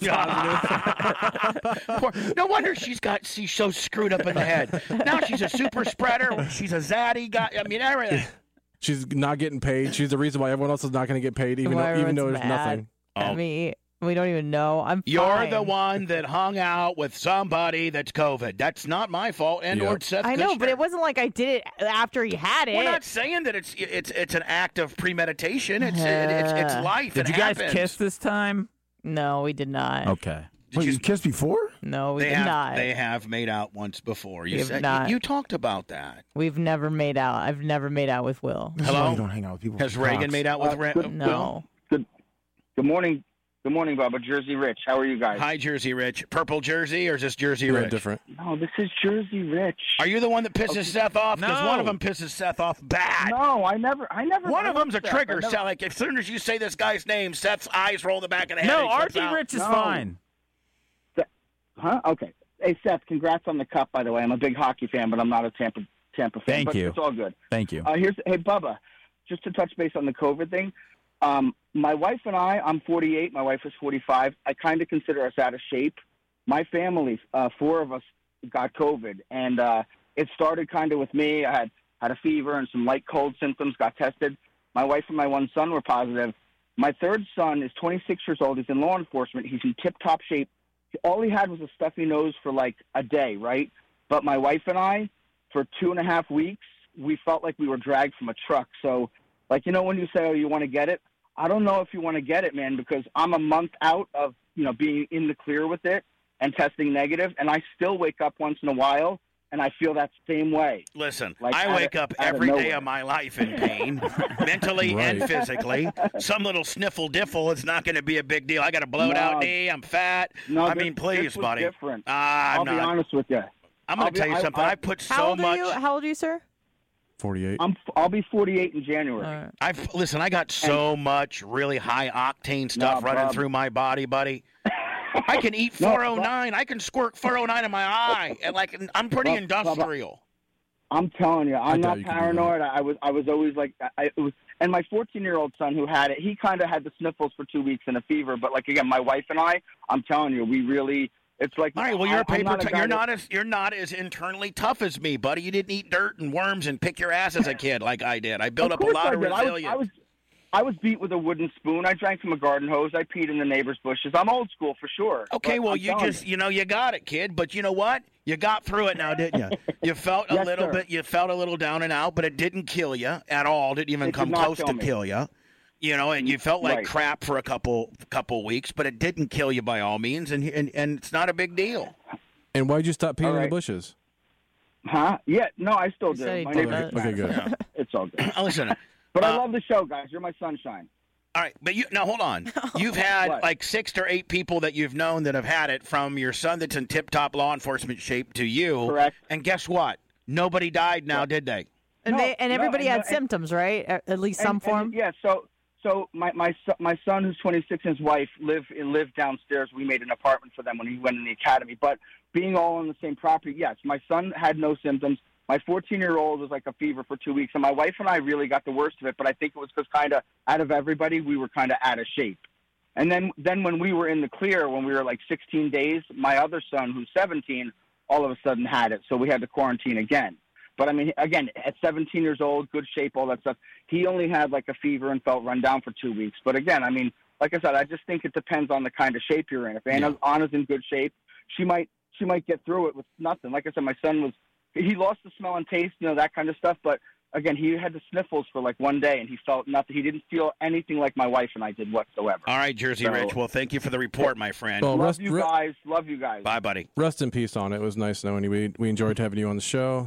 [SPEAKER 5] positive.
[SPEAKER 3] No wonder she's so screwed up in the head. Now she's a super spreader. She's a zaddy guy. I mean, everything.
[SPEAKER 5] She's not getting paid. She's the reason why everyone else is not going to get paid, even
[SPEAKER 6] Why
[SPEAKER 5] though
[SPEAKER 6] everyone's
[SPEAKER 5] there's
[SPEAKER 6] mad
[SPEAKER 5] nothing.
[SPEAKER 6] at me. We don't even know. I'm
[SPEAKER 3] You're
[SPEAKER 6] fine.
[SPEAKER 3] the one that hung out with somebody that's COVID. That's not my fault. And or Seth
[SPEAKER 6] I know,
[SPEAKER 3] Kushner.
[SPEAKER 6] but it wasn't like I did it after he had it.
[SPEAKER 3] We're not saying that it's an act of premeditation. It's life.
[SPEAKER 4] Did
[SPEAKER 3] it
[SPEAKER 4] you guys
[SPEAKER 3] happens.
[SPEAKER 4] kiss this time?
[SPEAKER 6] No, we did not.
[SPEAKER 4] Okay.
[SPEAKER 7] Wait, you kissed before?
[SPEAKER 6] No, we did not.
[SPEAKER 3] They have made out once before. You
[SPEAKER 6] We have
[SPEAKER 3] said
[SPEAKER 6] not.
[SPEAKER 3] you talked about that.
[SPEAKER 6] We've never made out. I've never made out with Will.
[SPEAKER 7] This is why
[SPEAKER 3] Hello?
[SPEAKER 7] you don't hang out with people.
[SPEAKER 3] Has
[SPEAKER 7] with
[SPEAKER 3] Reagan
[SPEAKER 7] cocks.
[SPEAKER 3] made out with Will?
[SPEAKER 6] No.
[SPEAKER 8] Good morning. Good morning, Bubba. Jersey Rich. How are you guys?
[SPEAKER 3] Hi, Jersey Rich. Purple Jersey, or is this Jersey
[SPEAKER 5] Yeah,
[SPEAKER 3] Rich?
[SPEAKER 5] different.
[SPEAKER 8] No, this is Jersey Rich.
[SPEAKER 3] Are you the one that pisses Seth off? Because
[SPEAKER 4] No.
[SPEAKER 3] one of them pisses Seth off bad.
[SPEAKER 8] No, I never.
[SPEAKER 3] One of them's a
[SPEAKER 8] Seth.
[SPEAKER 3] trigger.
[SPEAKER 8] I never-
[SPEAKER 3] Seth, like as soon as you say this guy's name, Seth's eyes roll the back of the head.
[SPEAKER 4] No,
[SPEAKER 3] He flips
[SPEAKER 4] RG
[SPEAKER 3] out.
[SPEAKER 4] Rich is
[SPEAKER 8] No.
[SPEAKER 4] fine.
[SPEAKER 8] Huh? Okay. Hey, Seth. Congrats on the cup, by the way. I'm a big hockey fan, but I'm not a Tampa fan.
[SPEAKER 4] Thank
[SPEAKER 8] but
[SPEAKER 4] you.
[SPEAKER 8] It's all good.
[SPEAKER 4] Thank you.
[SPEAKER 8] Hey, Bubba. Just to touch base on the COVID thing. My wife and I'm 48. My wife is 45. I kind of consider us out of shape. My family, 4 of us, got COVID, and it started kind of with me. I had a fever and some light cold symptoms. Got tested. My wife and my one son were positive. My third son is 26 years old. He's in law enforcement. He's in tip-top shape. All he had was a stuffy nose for like a day, right? But my wife and I, for 2.5 weeks, we felt like we were dragged from a truck. So, like, when you say, oh, you want to get it? I don't know if you want to get it, man, because I'm a month out of, being in the clear with it and testing negative, and I still wake up once in a while, and I feel that same way.
[SPEAKER 3] Listen,
[SPEAKER 8] Like,
[SPEAKER 3] I
[SPEAKER 8] out
[SPEAKER 3] wake
[SPEAKER 8] of-
[SPEAKER 3] up
[SPEAKER 8] out of
[SPEAKER 3] every day
[SPEAKER 8] nowhere.
[SPEAKER 3] of my life in pain, mentally and
[SPEAKER 5] Right.
[SPEAKER 3] physically. Some little sniffle diffle is not going to be a big deal. I got a blowed out
[SPEAKER 8] No.
[SPEAKER 3] knee. I'm fat.
[SPEAKER 8] No,
[SPEAKER 3] I
[SPEAKER 8] this-
[SPEAKER 3] mean, please,
[SPEAKER 8] this was
[SPEAKER 3] buddy.
[SPEAKER 8] different.
[SPEAKER 3] I'm
[SPEAKER 8] I'll be
[SPEAKER 3] not.
[SPEAKER 8] honest with you.
[SPEAKER 3] I'm going to tell you something. I put
[SPEAKER 6] How
[SPEAKER 3] so
[SPEAKER 6] old
[SPEAKER 3] much.
[SPEAKER 6] are you? How old are you, sir?
[SPEAKER 5] 48.
[SPEAKER 8] I'll be 48 in January.
[SPEAKER 3] I got so much really high octane stuff
[SPEAKER 8] No,
[SPEAKER 3] running
[SPEAKER 8] Bob.
[SPEAKER 3] through my body, buddy. I can eat
[SPEAKER 8] No,
[SPEAKER 3] 409. I can squirt 409 in my eye, and I'm pretty
[SPEAKER 8] Bob,
[SPEAKER 3] industrial.
[SPEAKER 8] I'm telling you, I'm
[SPEAKER 5] doubt
[SPEAKER 8] not
[SPEAKER 5] you can do
[SPEAKER 8] paranoid. I was always like, it was. And my 14-year-old son who had it, he kind of had the sniffles for 2 weeks and a fever. But like again, my wife and I'm telling you, we really, It's like,
[SPEAKER 3] all right, well, you're a paper.
[SPEAKER 8] You're
[SPEAKER 3] not as internally tough as me, buddy. You didn't eat dirt and worms and pick your ass as a kid like I did. I built up a lot of resilience.
[SPEAKER 8] I was beat with a wooden spoon. I drank from a garden hose. I peed in the neighbor's bushes. I'm old school for sure.
[SPEAKER 3] Okay, well, you got it, kid. But you know what? You got through it now, didn't you? You felt a little bit. You felt a little down and out, but it didn't kill you at all. Didn't even come close to kill you. You know, and you felt like crap for a couple weeks, but it didn't kill you by all means, and it's not a big deal.
[SPEAKER 5] And why'd you stop peeing in the bushes?
[SPEAKER 8] Huh? Yeah, no, I still do.
[SPEAKER 5] Okay, good.
[SPEAKER 8] Yeah. It's all good.
[SPEAKER 3] Listen.
[SPEAKER 8] But I love the show, guys. You're my sunshine.
[SPEAKER 3] All right, but now hold on. You've had like 6 or 8 people that you've known that have had it, from your son that's in tip-top law enforcement shape to you.
[SPEAKER 8] Correct.
[SPEAKER 3] And guess what? Nobody died now, did they?
[SPEAKER 6] And everybody had symptoms, right? At least some form.
[SPEAKER 8] Yeah. So my son, who's 26, and his wife lived downstairs. We made an apartment for them when he went in the academy. But being all on the same property, yes, my son had no symptoms. My 14-year-old was like a fever for 2 weeks, and my wife and I really got the worst of it. But I think it was because kind of out of everybody, we were kind of out of shape. And then when we were in the clear, when we were like 16 days, my other son, who's 17, all of a sudden had it. So we had to quarantine again. But, I mean, again, at 17 years old, good shape, all that stuff, he only had like a fever and felt run down for 2 weeks. But, again, I mean, like I said, I just think it depends on the kind of shape you're in. If Anna's in good shape, she might get through it with nothing. Like I said, my son he lost the smell and taste, that kind of stuff. But, again, he had the sniffles for like one day, and he felt nothing. He didn't feel anything like my wife and I did whatsoever.
[SPEAKER 3] All right, Jersey Rich. Well, thank you for the report, my friend.
[SPEAKER 5] Well,
[SPEAKER 8] Love you guys.
[SPEAKER 3] Bye, buddy.
[SPEAKER 5] Rest in peace on it. It was nice knowing you. We enjoyed having you on the show.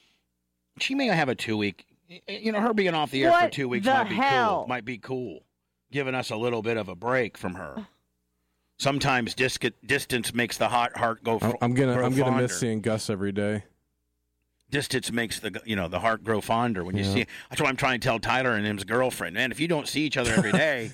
[SPEAKER 3] She may have a 2-week. Her being off the air for 2 weeks might be cool. Giving us a little bit of a break from her. Sometimes distance makes the heart go.
[SPEAKER 5] I'm gonna miss seeing Gus every day.
[SPEAKER 3] Distance makes the heart grow fonder when you see. That's what I'm trying to tell Tyler and his girlfriend. Man, if you don't see each other every day,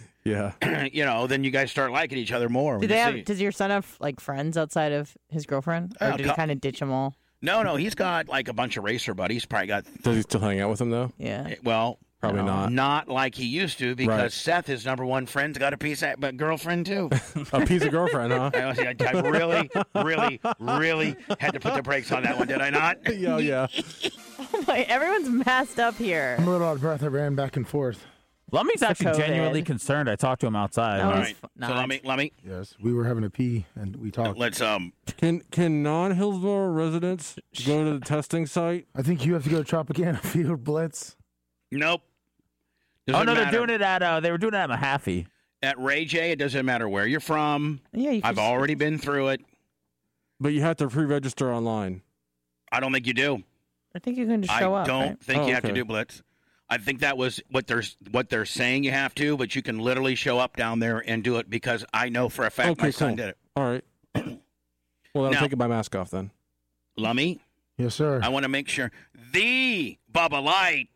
[SPEAKER 3] then you guys start liking each other more.
[SPEAKER 6] Does your son have like friends outside of his girlfriend, or did he kind of ditch them all?
[SPEAKER 3] No, he's got like a bunch of racer buddies. Probably got.
[SPEAKER 5] Does he still hang out with them though?
[SPEAKER 6] Yeah.
[SPEAKER 3] Well,
[SPEAKER 5] probably not.
[SPEAKER 3] Not like he used to, because Seth, his number one friend's got a piece of girlfriend too.
[SPEAKER 5] A piece of girlfriend, huh?
[SPEAKER 3] I really, really, really had to put the brakes on that one, did I not?
[SPEAKER 5] Yeah.
[SPEAKER 6] Oh my! Everyone's masked up here.
[SPEAKER 7] I'm a little out of breath. I ran back and forth.
[SPEAKER 4] Lummy's actually genuinely concerned. I talked to him outside.
[SPEAKER 3] All right. So Lummy.
[SPEAKER 7] Yes, we were having a pee and we talked.
[SPEAKER 3] Let's
[SPEAKER 5] Can non-Hillsborough residents go to the testing site?
[SPEAKER 7] I think you have to go to Tropicana Field Blitz.
[SPEAKER 3] Nope.
[SPEAKER 4] They're doing it at. They were doing it at Mahaffey.
[SPEAKER 3] At Ray J, it doesn't matter where you're from.
[SPEAKER 6] Yeah,
[SPEAKER 3] I've already been through it.
[SPEAKER 5] But you have to pre-register online.
[SPEAKER 3] I don't think you do.
[SPEAKER 6] I think you can just show up.
[SPEAKER 3] I don't think you have to do Blitz. I think that was what they're saying you have to, but you can literally show up down there and do it, because I know for a fact my son did it.
[SPEAKER 5] All right. Well, I'm taking my mask off then.
[SPEAKER 3] Lummy?
[SPEAKER 7] Yes, sir.
[SPEAKER 3] I want to make sure. The Bubba Light,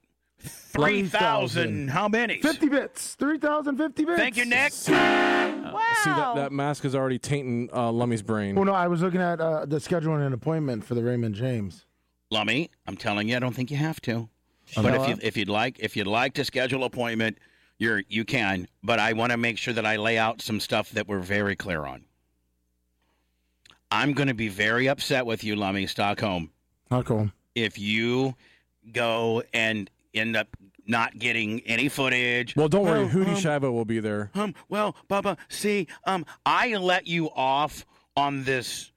[SPEAKER 3] 3,000. How many?
[SPEAKER 7] 50 bits. 3,050 bits.
[SPEAKER 3] Thank you, Nick.
[SPEAKER 6] Wow.
[SPEAKER 5] See, that mask is already tainting Lummy's brain.
[SPEAKER 7] Well, no, I was looking at the scheduling an appointment for the Raymond James.
[SPEAKER 3] Lummy, I'm telling you, I don't think you have to. But if you'd like to schedule an appointment, you can. But I want to make sure that I lay out some stuff that we're very clear on. I'm going to be very upset with you, Lummy Stockholm.
[SPEAKER 7] Stockholm.
[SPEAKER 3] If you go and end up not getting any footage.
[SPEAKER 5] Well, don't worry. Hootie Shiva will be there.
[SPEAKER 3] Well, Bubba, see, I let you off on this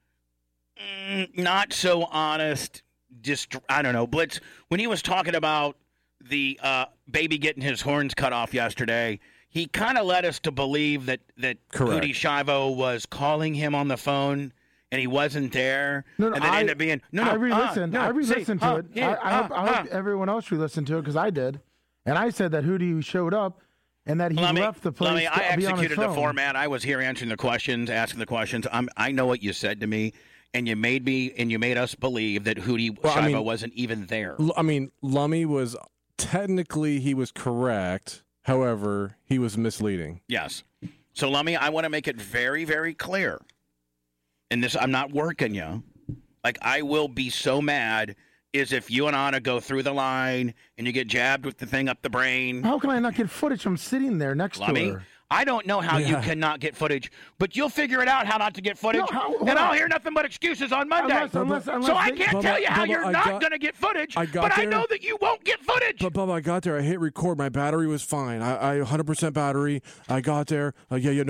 [SPEAKER 3] not so honest. Just, I don't know, Blitz, when he was talking about the baby getting his horns cut off yesterday, he kind of led us to believe that Hootie Shivo was calling him on the phone and he wasn't there.
[SPEAKER 7] No,
[SPEAKER 3] and then ended up being,
[SPEAKER 7] I re-listened. I re-listened to it.
[SPEAKER 3] Yeah,
[SPEAKER 7] I hope everyone else re-listened to it, because I did. And I said that Hootie showed up and that he left the place
[SPEAKER 3] I
[SPEAKER 7] to be on his
[SPEAKER 3] executed
[SPEAKER 7] phone.
[SPEAKER 3] the format. I was here answering the questions, asking the questions. I know what you said to me. And you made us believe that Hootie Shiva wasn't even there.
[SPEAKER 5] I mean, Lummy was technically he was correct. However, he was misleading.
[SPEAKER 3] Yes. So, Lummy, I want to make it very, very clear. And this, I'm not working you. Like, I will be so mad is if you and Anna go through the line and you get jabbed with the thing up the brain.
[SPEAKER 7] How can I not get footage from sitting there next to her?
[SPEAKER 3] I don't know how you cannot get footage, but you'll figure it out how not to get footage, and I'll hear nothing but excuses on Monday.
[SPEAKER 7] Unless
[SPEAKER 3] so I can't tell you how you're not going to get footage, but I know that you won't get footage.
[SPEAKER 5] But, Bubba, I got there. I hit record. My battery was fine. I 100% battery. I got there.
[SPEAKER 7] Then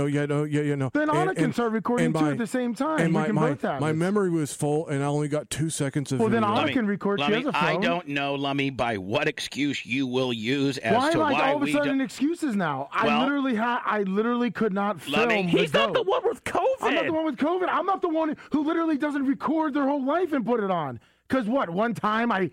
[SPEAKER 7] Anna can start recording, too, at the same time.
[SPEAKER 5] And
[SPEAKER 7] we can both have
[SPEAKER 5] my
[SPEAKER 7] it.
[SPEAKER 5] memory was full, and I only got 2 seconds of video.
[SPEAKER 7] Then Anna can record. She has a phone.
[SPEAKER 3] I don't know, Lummy, by what excuse you will use as to why
[SPEAKER 7] all of a sudden excuses now? I literally could not film.
[SPEAKER 4] He's not the one with COVID.
[SPEAKER 7] I'm not the one with COVID. I'm not the one who literally doesn't record their whole life and put it on. Because one time I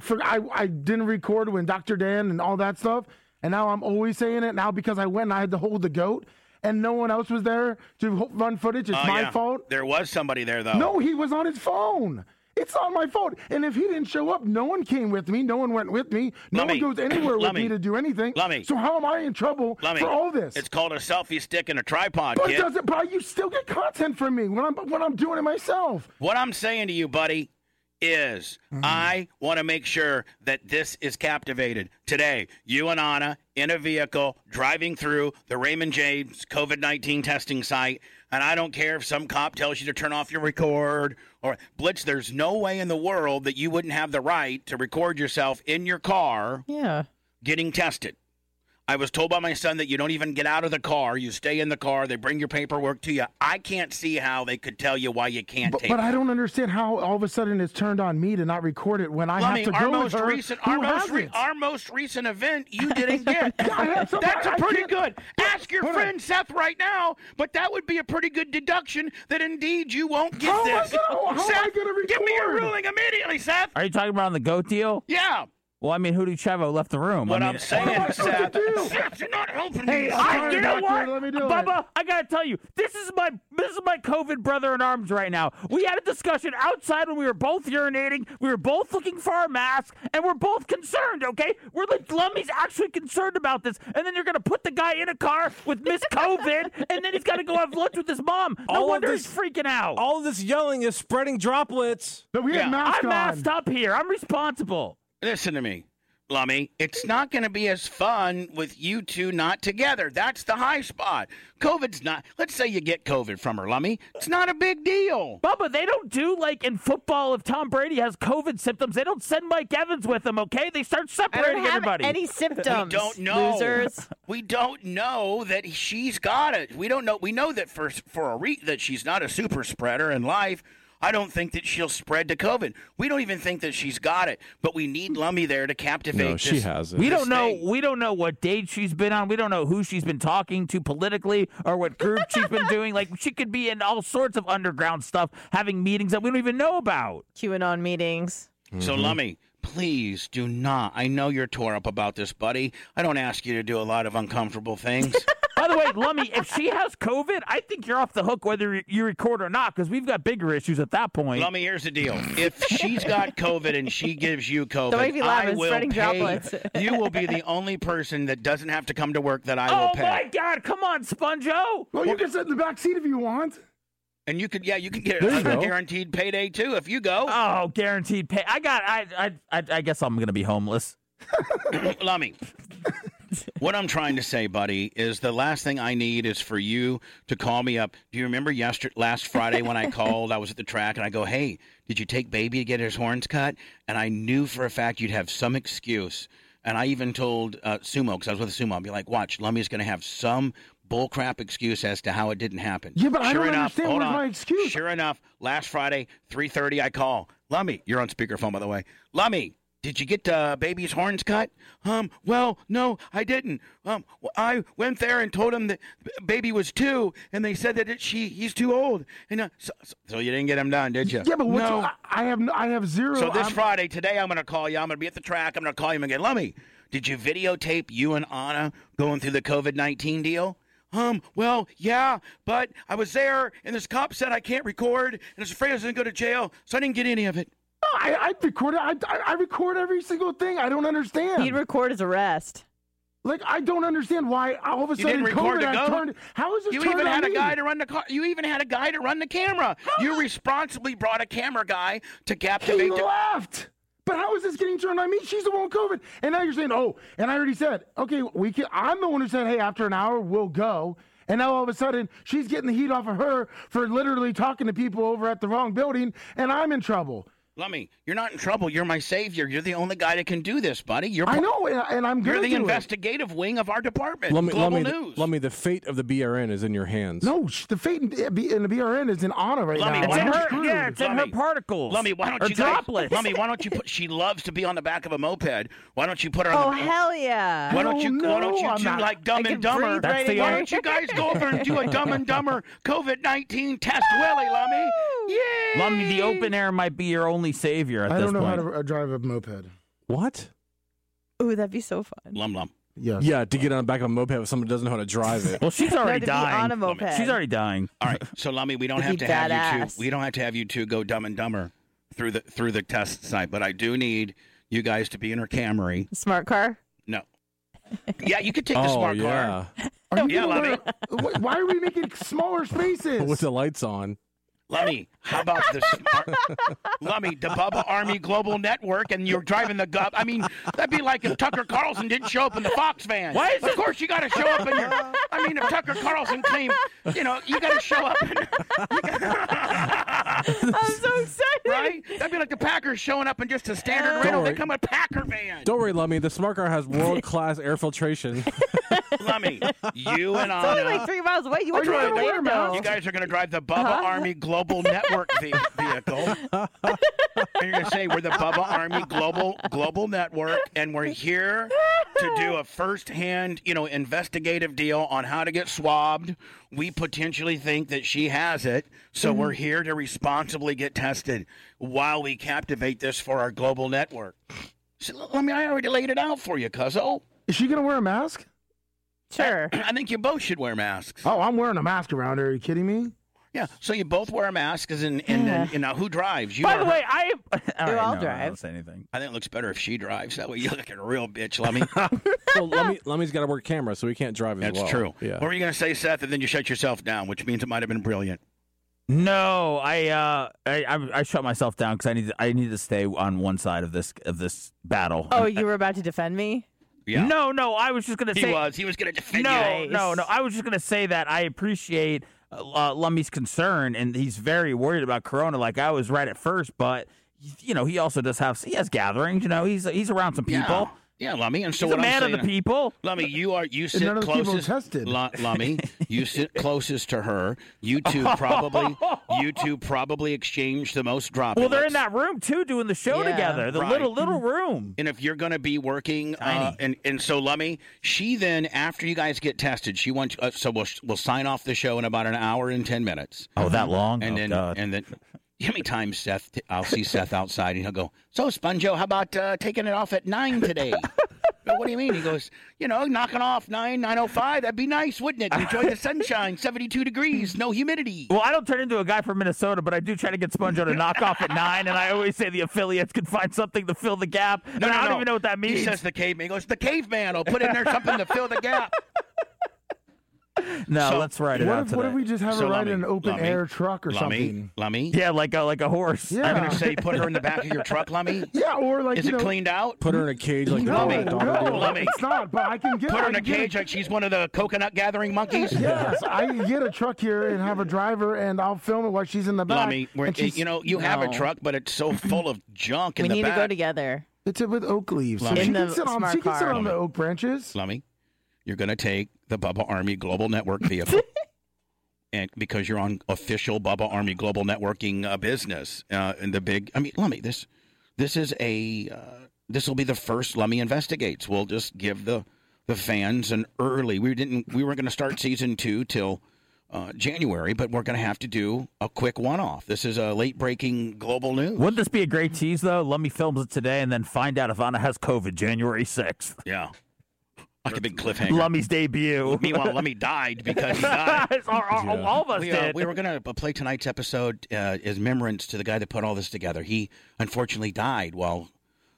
[SPEAKER 7] didn't record when Dr. Dan and all that stuff, and now I'm always saying it now because I went and I had to hold the goat, and no one else was there to run footage. It's my fault.
[SPEAKER 3] There was somebody there, though.
[SPEAKER 7] No, he was on his phone. It's on my phone. And if he didn't show up, no one came with me. No one went with me. No one goes anywhere with me to do anything. So how am I in trouble for all this?
[SPEAKER 3] It's called a selfie stick and a tripod, kid.
[SPEAKER 7] But you still get content from me when I'm doing it myself.
[SPEAKER 3] What I'm saying to you, buddy, is I want to make sure that this is captivated. Today, you and Anna in a vehicle driving through the Raymond James COVID-19 testing site, and I don't care if some cop tells you to turn off your record or Blitz, there's no way in the world that you wouldn't have the right to record yourself in your car getting tested. I was told by my son that you don't even get out of the car. You stay in the car. They bring your paperwork to you. I can't see how they could tell you why you can't take it.
[SPEAKER 7] But I don't understand how all of a sudden it's turned on me to not record it when I have to go with her.
[SPEAKER 3] Our most recent event, you didn't get. That's a pretty good. Ask your friend Seth right now, but that would be a pretty good deduction that indeed you won't get this.
[SPEAKER 7] How am I going to record?
[SPEAKER 3] Give me a ruling immediately, Seth.
[SPEAKER 4] Are you talking about on the GOAT deal?
[SPEAKER 3] Yeah.
[SPEAKER 4] Well, I mean, Hootie Chevo left the room.
[SPEAKER 3] I'm saying, Seth, you're not helping me.
[SPEAKER 4] You know what, Bubba? I gotta tell you, this is my COVID brother in arms right now. We had a discussion outside when we were both urinating. We were both looking for our masks, and we're both concerned. Okay, we're like Lummy's actually concerned about this, and then you're gonna put the guy in a car with Miss COVID, and then he's got to go have lunch with his mom. No wonder he's freaking out.
[SPEAKER 5] All of this yelling is spreading droplets.
[SPEAKER 7] But we had masks on.
[SPEAKER 4] I'm masked up here. I'm responsible.
[SPEAKER 3] Listen to me, Lummy. It's not going to be as fun with you two not together. That's the high spot. COVID's not. Let's say you get COVID from her, Lummy. It's not a big deal.
[SPEAKER 4] Bubba, they don't do like in football if Tom Brady has COVID symptoms. They don't send Mike Evans with them, okay? They start separating everybody.
[SPEAKER 6] Any symptoms?
[SPEAKER 3] We don't know.
[SPEAKER 6] Losers.
[SPEAKER 3] We don't know that she's got it. We don't know. We know that that she's not a super spreader in life. I don't think that she'll spread to COVID. We don't even think that she's got it, but we need Lummy there to captivate.
[SPEAKER 5] No, she has it.
[SPEAKER 4] We don't know what date she's been on. We don't know who she's been talking to politically or what group she's been doing. Like, she could be in all sorts of underground stuff, having meetings that we don't even know about.
[SPEAKER 6] QAnon meetings.
[SPEAKER 3] So, Lummy, please do not. I know you're tore up about this, buddy. I don't ask you to do a lot of uncomfortable things.
[SPEAKER 4] By the way, Lummy, if she has COVID, I think you're off the hook whether you record or not, because we've got bigger issues at that point.
[SPEAKER 3] Lummy, here's the deal. If she's got COVID and she gives you COVID,
[SPEAKER 6] don't make me laugh. It's spreading
[SPEAKER 3] pay.
[SPEAKER 6] Droplets.
[SPEAKER 3] You will be the only person that doesn't have to come to work that I will pay.
[SPEAKER 4] Oh, my God. Come on, Sponjo.
[SPEAKER 7] Well, you can sit in the back seat if you want.
[SPEAKER 3] And you can get a guaranteed payday, too, if you go.
[SPEAKER 4] Oh, guaranteed pay. I guess I'm going to be homeless.
[SPEAKER 3] Lummy, what I'm trying to say, buddy, is the last thing I need is for you to call me up. Do you remember last Friday when I called? I was at the track, and I go, hey, did you take Baby to get his horns cut? And I knew for a fact you'd have some excuse. And I even told Sumo, because I was with Sumo, I'd be like, watch, Lummy's going to have some bullcrap excuse as to how it didn't happen.
[SPEAKER 7] Yeah, but I don't understand what's my excuse.
[SPEAKER 3] Sure enough, last Friday, 3:30, I call. Lummy, you're on speakerphone, by the way. Lummy, did you get Baby's horns cut? Well, no, I didn't. I went there and told him that Baby was 2, and they said that he's too old. And so you didn't get him done, did you?
[SPEAKER 7] Yeah, but no. I have zero.
[SPEAKER 3] So this Friday, today, I'm going to call you. I'm going to be at the track. I'm going to call you again. Lummy, did you videotape you and Anna going through the COVID-19 deal? Well, yeah, but I was there, and this cop said I can't record, and I was afraid I was going to go to jail, so I didn't get any of it.
[SPEAKER 7] No, I record it. I record every single thing. I don't understand.
[SPEAKER 6] He'd record his arrest.
[SPEAKER 7] Like, I don't understand why all of a sudden
[SPEAKER 3] COVID
[SPEAKER 7] turned. How is it
[SPEAKER 3] You
[SPEAKER 7] turned
[SPEAKER 3] even
[SPEAKER 7] on
[SPEAKER 3] had
[SPEAKER 7] me?
[SPEAKER 3] a guy to run the car. You even had a guy to run the camera. You responsibly brought a camera guy to captivate.
[SPEAKER 7] He left But how is this getting turned on me? She's the one with COVID. And now you're saying, oh, and I already said, okay, I'm the one who said, hey, after an hour, we'll go. And now all of a sudden, she's getting the heat off of her for literally talking to people over at the wrong building, and I'm in trouble.
[SPEAKER 3] Lummy, you're not in trouble. You're my savior. You're the only guy that can do this, buddy.
[SPEAKER 7] I know, and I'm good.
[SPEAKER 3] You're the investigative wing of our department.
[SPEAKER 5] Lummy,
[SPEAKER 3] Global News.
[SPEAKER 5] Lummy, the fate of the BRN is in your hands.
[SPEAKER 7] No, the fate in the BRN is in Anna right
[SPEAKER 3] Lummy,
[SPEAKER 7] now.
[SPEAKER 4] It's in her, yeah, it's in her particles.
[SPEAKER 3] Lummy, why don't you
[SPEAKER 4] droplets.
[SPEAKER 3] Lummy, why don't you put? She loves to be on the back of a moped. Why don't you put her on
[SPEAKER 6] Oh, hell yeah.
[SPEAKER 3] Why don't you do
[SPEAKER 6] not.
[SPEAKER 3] like Dumb
[SPEAKER 6] I
[SPEAKER 3] and
[SPEAKER 6] can
[SPEAKER 3] Dumber?
[SPEAKER 6] breathe right
[SPEAKER 3] Why
[SPEAKER 6] here.
[SPEAKER 3] don't you guys go over and do a Dumb and Dumber COVID-19 test, Willie, Lummy? Yeah.
[SPEAKER 4] Lummy, the open air might be your only savior at
[SPEAKER 7] I
[SPEAKER 4] this
[SPEAKER 7] don't know
[SPEAKER 4] point.
[SPEAKER 7] how to drive a moped.
[SPEAKER 5] What?
[SPEAKER 6] Ooh, that'd be so fun.
[SPEAKER 3] Lum.
[SPEAKER 7] Yes.
[SPEAKER 5] Yeah, to get on the back of a moped with someone who doesn't know how to drive it.
[SPEAKER 4] Well, she's already
[SPEAKER 6] No, to be
[SPEAKER 4] dying.
[SPEAKER 6] on a moped.
[SPEAKER 4] She's already dying.
[SPEAKER 3] All right, so Lummy, we don't have
[SPEAKER 6] It'd
[SPEAKER 3] to
[SPEAKER 6] be
[SPEAKER 3] have you
[SPEAKER 6] badass.
[SPEAKER 3] two. We don't have to have you two go Dumb and Dumber through the test site, but I do need you guys to be in her Camry.
[SPEAKER 6] Smart car?
[SPEAKER 3] No. Yeah, you could take the smart car.
[SPEAKER 7] Are you
[SPEAKER 3] Yeah,
[SPEAKER 7] gonna
[SPEAKER 3] Lummy.
[SPEAKER 7] why are we making smaller spaces?
[SPEAKER 5] With the lights on.
[SPEAKER 3] Lummy, how about the smart Lummy, the Bubba Army Global Network, and you're driving the I mean, that'd be like if Tucker Carlson didn't show up in the Fox van.
[SPEAKER 4] Why is
[SPEAKER 3] of course you got to show up in your. I mean, if Tucker Carlson came, you got to show up.
[SPEAKER 6] I'm so excited.
[SPEAKER 3] Right? That'd be like the Packers showing up in just a standard rental. They come in a Packer van.
[SPEAKER 5] Don't worry, Lummy. The smart car has world-class air filtration.
[SPEAKER 3] Lummy, you and
[SPEAKER 6] It's only
[SPEAKER 3] Anna.
[SPEAKER 6] like 3 miles away. You went to
[SPEAKER 7] you gonna wear a
[SPEAKER 6] Orlando.
[SPEAKER 3] You guys are going to drive the Bubba Army Global Network vehicle. And you're going to say, we're the Bubba Army Global Network, and we're here to do a first-hand, investigative deal on how to get swabbed. We potentially think that she has it, so we're here to responsibly get tested while we captivate this for our global network. So, I already laid it out for you, cuzzo.
[SPEAKER 7] Is she going to wear a mask?
[SPEAKER 6] Sure.
[SPEAKER 3] I think you both should wear masks.
[SPEAKER 7] Oh, I'm wearing a mask around her. Are you kidding me?
[SPEAKER 3] Yeah, so you both wear a mask, and then who drives? You
[SPEAKER 4] By
[SPEAKER 3] or
[SPEAKER 4] the
[SPEAKER 3] her?
[SPEAKER 4] way, all right,
[SPEAKER 6] I'll
[SPEAKER 4] no,
[SPEAKER 6] drive.
[SPEAKER 4] I don't say anything.
[SPEAKER 3] I think it looks better if she drives. That way you look like a real bitch, Lummy.
[SPEAKER 5] Well, Lummy's got to work camera, so he can't drive as
[SPEAKER 3] That's
[SPEAKER 5] well.
[SPEAKER 3] true.
[SPEAKER 5] Yeah.
[SPEAKER 3] What were you going to say, Seth? And then you shut yourself down, which means it might have been brilliant.
[SPEAKER 4] No, I shut myself down because I need to stay on one side of this battle.
[SPEAKER 6] Oh, you were about to defend me?
[SPEAKER 3] Yeah.
[SPEAKER 4] No, I was just gonna say
[SPEAKER 3] He was going to defend you.
[SPEAKER 4] no. I was just gonna say that I appreciate Lummy's concern, and he's very worried about Corona. Like I was right at first, but he also does he has gatherings. He's around some people.
[SPEAKER 3] Yeah, Lummy. And so
[SPEAKER 4] He's
[SPEAKER 3] what
[SPEAKER 4] a man
[SPEAKER 3] I'm
[SPEAKER 4] of the
[SPEAKER 3] saying,
[SPEAKER 4] people.
[SPEAKER 3] Lummy, you sit
[SPEAKER 7] none of the people
[SPEAKER 3] closest.
[SPEAKER 7] tested.
[SPEAKER 3] Lummy, you sit closest to her. You two probably exchange the most droplets.
[SPEAKER 4] Well, they're in that room too, doing the show
[SPEAKER 6] Yeah.
[SPEAKER 4] together. The
[SPEAKER 3] Right.
[SPEAKER 4] little room.
[SPEAKER 3] And if you're going to be working,
[SPEAKER 4] Tiny.
[SPEAKER 3] and so Lummy, she then after you guys get tested, she wants. So we'll sign off the show in about an hour and 10 minutes.
[SPEAKER 4] Oh, that long?
[SPEAKER 3] And then
[SPEAKER 4] God.
[SPEAKER 3] how many times I'll see Seth outside and he'll go, so Sponjo, how about taking it off at 9 today? What do you mean? He goes, knocking off 9:05. That'd be nice, wouldn't it? Enjoy the sunshine, 72 degrees, no humidity.
[SPEAKER 4] Well, I don't turn into a guy from Minnesota, but I do try to get Sponjo to knock off at 9, and I always say the affiliates can find something to fill the gap. I don't even know what that means.
[SPEAKER 3] He says the caveman. He goes, the caveman will put in there something to fill the gap.
[SPEAKER 4] No,
[SPEAKER 3] So,
[SPEAKER 4] let's write it out
[SPEAKER 7] What
[SPEAKER 4] today.
[SPEAKER 7] if we just have her
[SPEAKER 3] So,
[SPEAKER 7] ride in an
[SPEAKER 3] Lummy,
[SPEAKER 7] open air truck or something?
[SPEAKER 3] Lummy.
[SPEAKER 4] Yeah, like a horse.
[SPEAKER 7] Yeah.
[SPEAKER 3] I'm going to say put her in the back of your truck, Lummy.
[SPEAKER 7] Yeah, or like
[SPEAKER 3] Is it cleaned out?
[SPEAKER 5] Put her in a cage like the
[SPEAKER 7] No,
[SPEAKER 5] Dumb and Dumber
[SPEAKER 7] no,
[SPEAKER 5] do.
[SPEAKER 3] Lummy.
[SPEAKER 7] it's not. But I can get
[SPEAKER 3] Put her
[SPEAKER 7] I
[SPEAKER 3] in a
[SPEAKER 7] can get
[SPEAKER 3] cage like she's one of the coconut gathering monkeys?
[SPEAKER 7] Yes, I can get a truck here and have a driver, and I'll film it while she's in the back.
[SPEAKER 3] Lummy,
[SPEAKER 7] and she's-
[SPEAKER 3] you have a
[SPEAKER 6] No.
[SPEAKER 3] truck, but it's so full of junk in
[SPEAKER 6] We
[SPEAKER 3] the
[SPEAKER 6] need
[SPEAKER 3] back.
[SPEAKER 6] to go together.
[SPEAKER 7] It's with oak leaves, so
[SPEAKER 3] Lummy.
[SPEAKER 7] she
[SPEAKER 6] In
[SPEAKER 7] can
[SPEAKER 6] the
[SPEAKER 7] sit on.
[SPEAKER 6] smart
[SPEAKER 7] She can sit
[SPEAKER 6] car.
[SPEAKER 7] on the oak branches.
[SPEAKER 3] Lummy, you're going to take the Bubba Army Global Network vehicle. And because you're on official Bubba Army Global Networking business, and the big, Lummy, this is this will be the first Lummy Investigates. We'll just give the fans an early. We were going to start season 2 till January, but we're going to have to do a quick one-off. This is a late-breaking global news.
[SPEAKER 4] Wouldn't this be a great tease, though? Lummy films it today and then find out if Anna has COVID January 6th.
[SPEAKER 3] Yeah, like a big cliffhanger.
[SPEAKER 4] Lummy's debut.
[SPEAKER 3] Meanwhile, Lummy died because he died.
[SPEAKER 4] All of us did.
[SPEAKER 3] We were going to play tonight's episode as remembrance to the guy that put all this together. He unfortunately died while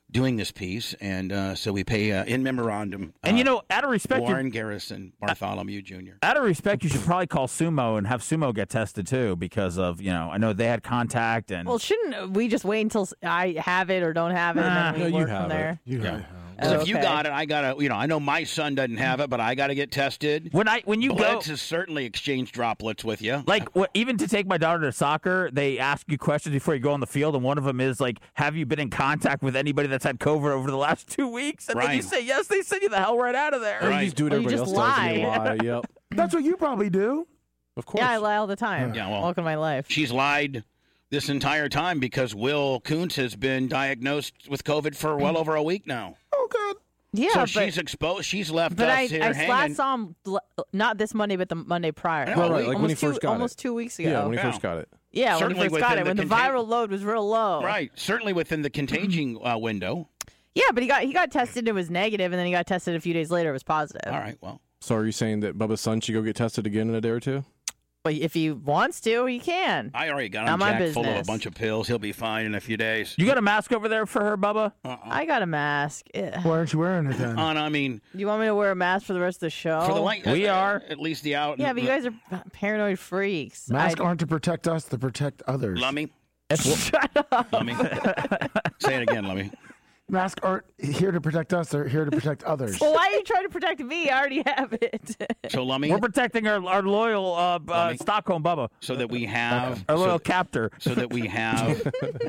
[SPEAKER 3] doing this piece, and so we pay in memorandum.
[SPEAKER 4] And out of respect,
[SPEAKER 3] Warren Garrison Bartholomew Jr.
[SPEAKER 4] Out of respect, you should probably call Sumo and have Sumo get tested too, because of I know they had contact and.
[SPEAKER 6] Well, shouldn't we just wait until I have it or don't have it, and then we work from there?
[SPEAKER 3] So if you got it, I gotta. I know my son doesn't have it, but I gotta get tested.
[SPEAKER 4] When you
[SPEAKER 3] Blitz
[SPEAKER 4] go,
[SPEAKER 3] has certainly exchanged droplets with you.
[SPEAKER 4] Like even to take my daughter to soccer, they ask you questions before you go on the field, and one of them is like, "Have you been in contact with anybody that's had COVID over the last 2 weeks?" And then you say yes, they send you the hell right out of there.
[SPEAKER 5] Or you just do what everybody else does and you lie. Yep.
[SPEAKER 7] That's what you probably do.
[SPEAKER 5] Of course.
[SPEAKER 6] Yeah, I lie all the time.
[SPEAKER 3] Yeah, well,
[SPEAKER 6] welcome to my life.
[SPEAKER 3] She's lied this entire time because Will Kuntz has been diagnosed with COVID for well over a week now.
[SPEAKER 7] Oh, good.
[SPEAKER 6] Yeah,
[SPEAKER 3] so
[SPEAKER 6] but
[SPEAKER 3] she's exposed. She's left
[SPEAKER 6] but
[SPEAKER 3] us here
[SPEAKER 6] I
[SPEAKER 3] hanging.
[SPEAKER 6] last saw him not this Monday, but the Monday prior.
[SPEAKER 5] Right, like when he first got it.
[SPEAKER 6] Almost 2 weeks ago.
[SPEAKER 5] Yeah, when he first got it.
[SPEAKER 6] Yeah,
[SPEAKER 3] Certainly
[SPEAKER 6] when he first got it,
[SPEAKER 3] within
[SPEAKER 6] when
[SPEAKER 3] the
[SPEAKER 6] the viral load was real low.
[SPEAKER 3] Right, certainly within the contaging window.
[SPEAKER 6] Yeah, but he got tested, it was negative, and then he got tested a few days later, it was positive.
[SPEAKER 3] All right, well.
[SPEAKER 5] So are you saying that Bubba's son should go get tested again in a day or two?
[SPEAKER 6] But if he wants to, he can.
[SPEAKER 3] I already got
[SPEAKER 6] Not
[SPEAKER 3] him
[SPEAKER 6] my
[SPEAKER 3] jacked full of a
[SPEAKER 6] business.
[SPEAKER 3] bunch of pills. He'll be fine in a few days.
[SPEAKER 4] You got a mask over there for her, Bubba?
[SPEAKER 6] I got a mask.
[SPEAKER 7] Why aren't you wearing it then?
[SPEAKER 3] I mean,
[SPEAKER 6] You want me to wear a mask for the rest of the show?
[SPEAKER 3] for the light,
[SPEAKER 4] We are.
[SPEAKER 3] at least the out.
[SPEAKER 6] Yeah, but you guys are paranoid freaks.
[SPEAKER 7] Masks aren't to protect us, to protect others.
[SPEAKER 3] Lummy,
[SPEAKER 6] Shut up.
[SPEAKER 3] Lummy. Say it again, Lummy.
[SPEAKER 7] Masks aren't here to protect us, they're here to protect others.
[SPEAKER 6] Well, why are you trying to protect me? I already have it.
[SPEAKER 3] So Lummy,
[SPEAKER 4] We're protecting our loyal Stockholm Bubba,
[SPEAKER 3] so that we have
[SPEAKER 4] our loyal captor.
[SPEAKER 3] so that we have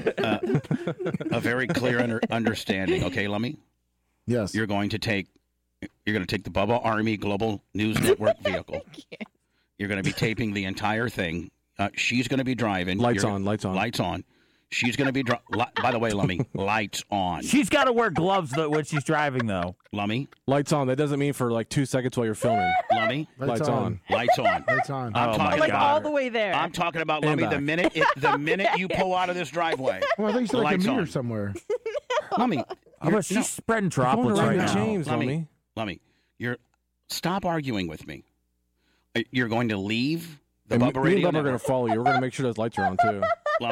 [SPEAKER 3] a very clear understanding. Okay, Lummy,
[SPEAKER 7] Yes.
[SPEAKER 3] you're going to take the Bubba Army Global News Network vehicle. You're going to be taping the entire thing. She's going to be driving.
[SPEAKER 5] Lights on.
[SPEAKER 3] Lights on. She's going to be by the way, Lummy, lights on.
[SPEAKER 4] She's got to wear gloves when she's driving, though.
[SPEAKER 3] Lummy,
[SPEAKER 5] Lights on. That doesn't mean for like 2 seconds while you're filming.
[SPEAKER 3] Lummy,
[SPEAKER 5] Lights on.
[SPEAKER 3] lights on.
[SPEAKER 7] Lights on.
[SPEAKER 3] I'm
[SPEAKER 4] Oh,
[SPEAKER 3] talking
[SPEAKER 4] my
[SPEAKER 6] Like
[SPEAKER 3] about.
[SPEAKER 6] all the way there.
[SPEAKER 3] I'm talking about
[SPEAKER 5] And
[SPEAKER 3] Lummy.
[SPEAKER 5] back.
[SPEAKER 3] The minute you pull out of this driveway,
[SPEAKER 7] Well, I thought you said like a
[SPEAKER 3] lights
[SPEAKER 7] meter
[SPEAKER 3] on.
[SPEAKER 7] somewhere.
[SPEAKER 3] Lummy,
[SPEAKER 4] But she's spreading
[SPEAKER 5] Going
[SPEAKER 4] droplets
[SPEAKER 5] around
[SPEAKER 4] right
[SPEAKER 5] the
[SPEAKER 4] now.
[SPEAKER 5] James, Lummy.
[SPEAKER 3] Lummy, stop arguing with me. You're going to leave the
[SPEAKER 5] And
[SPEAKER 3] Bubba
[SPEAKER 5] me and
[SPEAKER 3] Radio
[SPEAKER 5] Bubba are going to
[SPEAKER 3] Network.
[SPEAKER 5] follow you. We're going to make sure those lights are on too.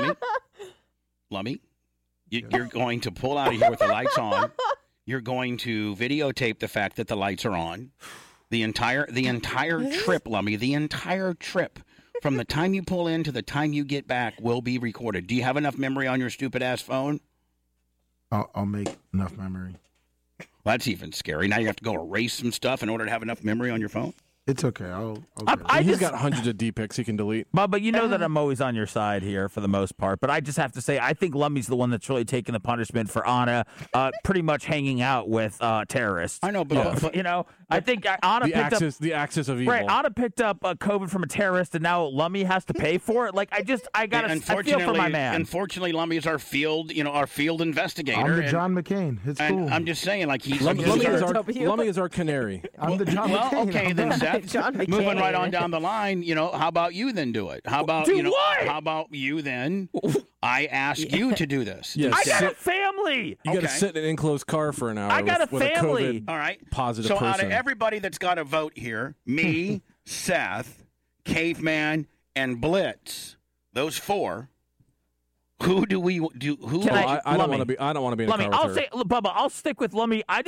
[SPEAKER 3] Lummy, you're going to pull out of here with the lights on. You're going to videotape the fact that the lights are on. The entire trip, Lummy, the entire trip from the time you pull in to the time you get back will be recorded. Do you have enough memory on your stupid ass phone?
[SPEAKER 7] I'll make enough memory.
[SPEAKER 3] Well, that's even scary. Now you have to go erase some stuff in order to have enough memory on your phone.
[SPEAKER 7] It's okay. I'll get it.
[SPEAKER 5] He's got hundreds of D-pics he can delete.
[SPEAKER 4] But you know that I'm always on your side here for the most part. But I just have to say, I think Lummy's the one that's really taking the punishment for Anna pretty much hanging out with terrorists.
[SPEAKER 3] I know, but
[SPEAKER 4] I think Anna picked up
[SPEAKER 5] The axis of evil.
[SPEAKER 4] right. Anna picked up COVID from a terrorist, and now Lummy has to pay for it. Like I feel for my man.
[SPEAKER 3] Unfortunately, Lummy is our field investigator.
[SPEAKER 7] I'm the
[SPEAKER 3] and-
[SPEAKER 7] John McCain. It's
[SPEAKER 3] and
[SPEAKER 7] cool.
[SPEAKER 3] I'm just saying, like he's
[SPEAKER 5] Lummy
[SPEAKER 6] W.
[SPEAKER 5] is our canary.
[SPEAKER 7] I'm the John
[SPEAKER 3] well,
[SPEAKER 7] McCain.
[SPEAKER 3] okay
[SPEAKER 7] I'm
[SPEAKER 3] then,
[SPEAKER 7] the-
[SPEAKER 3] Seth.
[SPEAKER 6] John McCain.
[SPEAKER 3] Moving right on down the line, how about you then do it? How about
[SPEAKER 4] Do what?
[SPEAKER 3] How about you then? I ask you to do this.
[SPEAKER 5] Yes.
[SPEAKER 4] I got
[SPEAKER 5] Sit-
[SPEAKER 4] a family.
[SPEAKER 5] You got to
[SPEAKER 3] Okay.
[SPEAKER 5] sit in an enclosed car for an hour.
[SPEAKER 4] I got a
[SPEAKER 5] with
[SPEAKER 4] family.
[SPEAKER 5] COVID
[SPEAKER 3] All right.
[SPEAKER 5] positive
[SPEAKER 3] so out
[SPEAKER 5] person.
[SPEAKER 3] of everybody that's got a vote here, me, Seth, Caveman, and Blitz, those four. Who do we do? Who?
[SPEAKER 4] Can
[SPEAKER 5] I don't
[SPEAKER 4] Lummy.
[SPEAKER 5] want to be. I don't want to be in a
[SPEAKER 4] Lummy,
[SPEAKER 5] car
[SPEAKER 4] I'll
[SPEAKER 5] with her.
[SPEAKER 4] say, Bubba, I'll stick with Lummy. I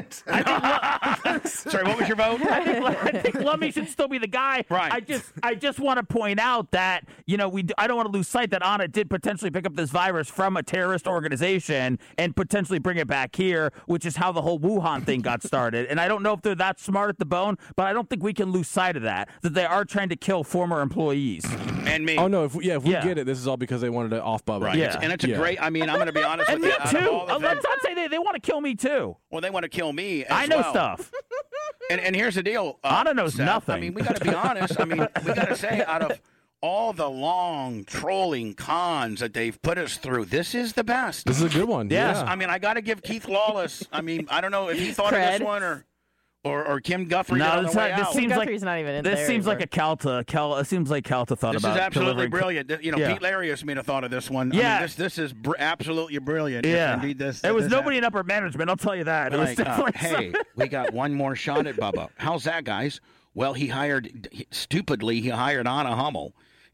[SPEAKER 4] think
[SPEAKER 3] Sorry, what was your vote?
[SPEAKER 4] I think Lummy should still be the guy.
[SPEAKER 3] Right.
[SPEAKER 4] I just want to point out that I don't want to lose sight that Anna did potentially pick up this virus from a terrorist organization and potentially bring it back here, which is how the whole Wuhan thing got started. And I don't know if they're that smart at the bone, but I don't think we can lose sight of that they are trying to kill former employees.
[SPEAKER 3] And me.
[SPEAKER 5] Oh no! If we
[SPEAKER 4] Yeah.
[SPEAKER 5] get it, this is all because they wanted to off Bubba.
[SPEAKER 3] Right.
[SPEAKER 4] Yeah.
[SPEAKER 3] And it's a
[SPEAKER 5] Yeah.
[SPEAKER 3] great. I mean, I'm going to be honest
[SPEAKER 4] And
[SPEAKER 3] with
[SPEAKER 4] me
[SPEAKER 3] you. Out of
[SPEAKER 4] too.
[SPEAKER 3] all the
[SPEAKER 4] Let's
[SPEAKER 3] things-
[SPEAKER 4] not say they want to kill me too.
[SPEAKER 3] well, they want to kill me. As
[SPEAKER 4] I know
[SPEAKER 3] well.
[SPEAKER 4] stuff.
[SPEAKER 3] And here's the deal.
[SPEAKER 4] Anna knows
[SPEAKER 3] Seth,
[SPEAKER 4] nothing.
[SPEAKER 3] I mean, we got to be honest. I mean, we got to say, out of all the long trolling cons that they've put us through, this is the best.
[SPEAKER 5] This is a good one.
[SPEAKER 4] Yes,
[SPEAKER 5] Yeah.
[SPEAKER 3] I mean, I got to give Keith Lawless. I mean, I don't know if he thought of
[SPEAKER 6] Cred.
[SPEAKER 3] this one or Kim Guthrie
[SPEAKER 4] No,
[SPEAKER 3] on the
[SPEAKER 4] this
[SPEAKER 3] way
[SPEAKER 4] not- this
[SPEAKER 3] out.
[SPEAKER 4] seems like
[SPEAKER 6] Guthrie's not even in
[SPEAKER 4] this
[SPEAKER 6] there
[SPEAKER 4] seems like
[SPEAKER 6] anymore.
[SPEAKER 4] a Calta. It seems like Calta thought
[SPEAKER 3] This
[SPEAKER 4] about
[SPEAKER 3] is absolutely
[SPEAKER 4] delivering.
[SPEAKER 3] brilliant.
[SPEAKER 4] Yeah.
[SPEAKER 3] Pete Larius may have thought of this one.
[SPEAKER 4] Yeah.
[SPEAKER 3] I mean, this is absolutely brilliant. If
[SPEAKER 4] Yeah,
[SPEAKER 3] indeed this.
[SPEAKER 4] it was
[SPEAKER 3] this
[SPEAKER 4] nobody
[SPEAKER 3] happened.
[SPEAKER 4] in upper management. I'll tell you that. It was
[SPEAKER 3] Like,
[SPEAKER 4] definitely
[SPEAKER 3] hey, we got one more shot at Bubba. How's that, guys? Well, he hired Anna Hummel.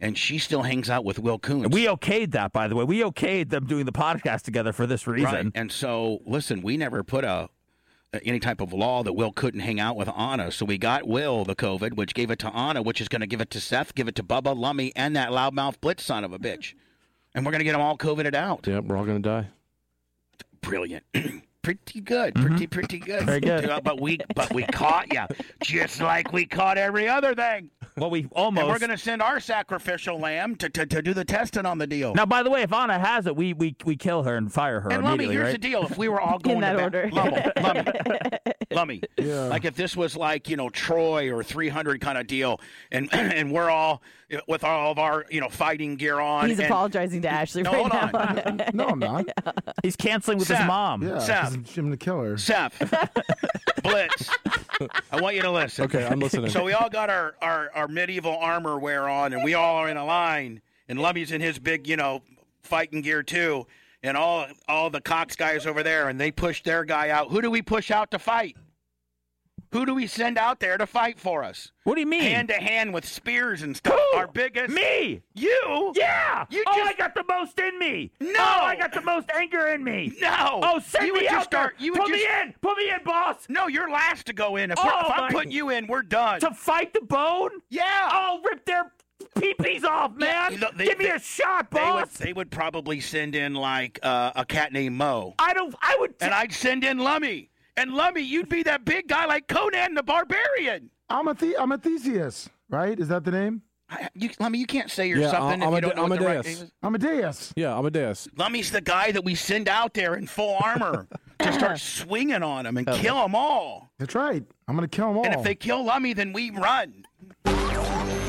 [SPEAKER 3] and she still hangs out with Will Kuntz.
[SPEAKER 4] We okayed that, by the way. We okayed them doing the podcast together for this reason.
[SPEAKER 3] Right. And so, listen, we never put any type of law that Will couldn't hang out with Anna. So we got Will the COVID, which gave it to Anna, which is going to give it to Seth, give it to Bubba, Lummy, and that loudmouth Blitz son of a bitch. And we're going to get them all COVIDed out.
[SPEAKER 5] Yep, we're all going to die.
[SPEAKER 3] Brilliant. Pretty good. Pretty good.
[SPEAKER 4] Very good.
[SPEAKER 3] But we caught you, just like we caught every other thing.
[SPEAKER 4] Well, we almost.
[SPEAKER 3] And we're going to send our sacrificial lamb to do the testing on the deal.
[SPEAKER 4] Now, by the way, if Anna has it, we kill her and fire her
[SPEAKER 3] and
[SPEAKER 4] immediately,
[SPEAKER 3] Lummy, here's
[SPEAKER 4] right?
[SPEAKER 3] the deal. If we were all going
[SPEAKER 6] in that
[SPEAKER 3] to
[SPEAKER 6] order.
[SPEAKER 3] Lummy.
[SPEAKER 7] Yeah.
[SPEAKER 3] Like if this was like, Troy or 300 kind of deal, and we're all with all of our, fighting gear on.
[SPEAKER 6] He's apologizing to Ashley
[SPEAKER 3] No,
[SPEAKER 6] right
[SPEAKER 3] hold
[SPEAKER 6] now.
[SPEAKER 7] No, I'm not.
[SPEAKER 4] He's canceling with his
[SPEAKER 3] Seth.
[SPEAKER 4] mom.
[SPEAKER 7] Yeah,
[SPEAKER 3] Seth.
[SPEAKER 7] 'cause I'm gonna kill her.
[SPEAKER 3] Seth, Blitz, I want you to listen.
[SPEAKER 5] Okay, I'm listening.
[SPEAKER 3] So we all got our medieval armor wear on, and we all are in a line, and Lummy's in his big, fighting gear too, and all the Cox guys over there, and they push their guy out. Who do we push out to fight? Who do we send out there to fight for us?
[SPEAKER 4] What do you mean?
[SPEAKER 3] Hand to hand with spears and stuff.
[SPEAKER 4] Who?
[SPEAKER 3] Our biggest.
[SPEAKER 4] Me.
[SPEAKER 3] You?
[SPEAKER 4] Yeah.
[SPEAKER 3] You
[SPEAKER 4] I got the most in me.
[SPEAKER 3] No.
[SPEAKER 4] Oh, I got the most anger in me.
[SPEAKER 3] No.
[SPEAKER 4] Oh, send
[SPEAKER 3] You
[SPEAKER 4] me
[SPEAKER 3] would
[SPEAKER 4] out
[SPEAKER 3] just start.
[SPEAKER 4] there.
[SPEAKER 3] You would
[SPEAKER 4] Put
[SPEAKER 3] just,
[SPEAKER 4] me in. Put me in, boss.
[SPEAKER 3] No, you're last to go in. If,
[SPEAKER 4] Oh,
[SPEAKER 3] if I'm
[SPEAKER 4] my-
[SPEAKER 3] putting you in, we're done.
[SPEAKER 4] To fight the bone?
[SPEAKER 3] Yeah.
[SPEAKER 4] I'll rip their pee-pees off, man.
[SPEAKER 3] Yeah,
[SPEAKER 4] Give me a shot, boss.
[SPEAKER 3] They would probably send in like a cat named Mo.
[SPEAKER 4] I would.
[SPEAKER 3] And I'd send in Lummy. And Lummy, you'd be that big guy like Conan the Barbarian.
[SPEAKER 7] I'm a Theseus, right? Is that the name?
[SPEAKER 3] Lummy, you can't say you're
[SPEAKER 5] Yeah,
[SPEAKER 3] something if you don't know what the right
[SPEAKER 5] Amadeus.
[SPEAKER 3] name is.
[SPEAKER 7] Amadeus.
[SPEAKER 5] Yeah, Amadeus.
[SPEAKER 3] Lummy's the guy that we send out there in full armor to start swinging on them and kill them all.
[SPEAKER 7] That's right. I'm gonna kill them all.
[SPEAKER 3] And if they kill Lummy, then we run.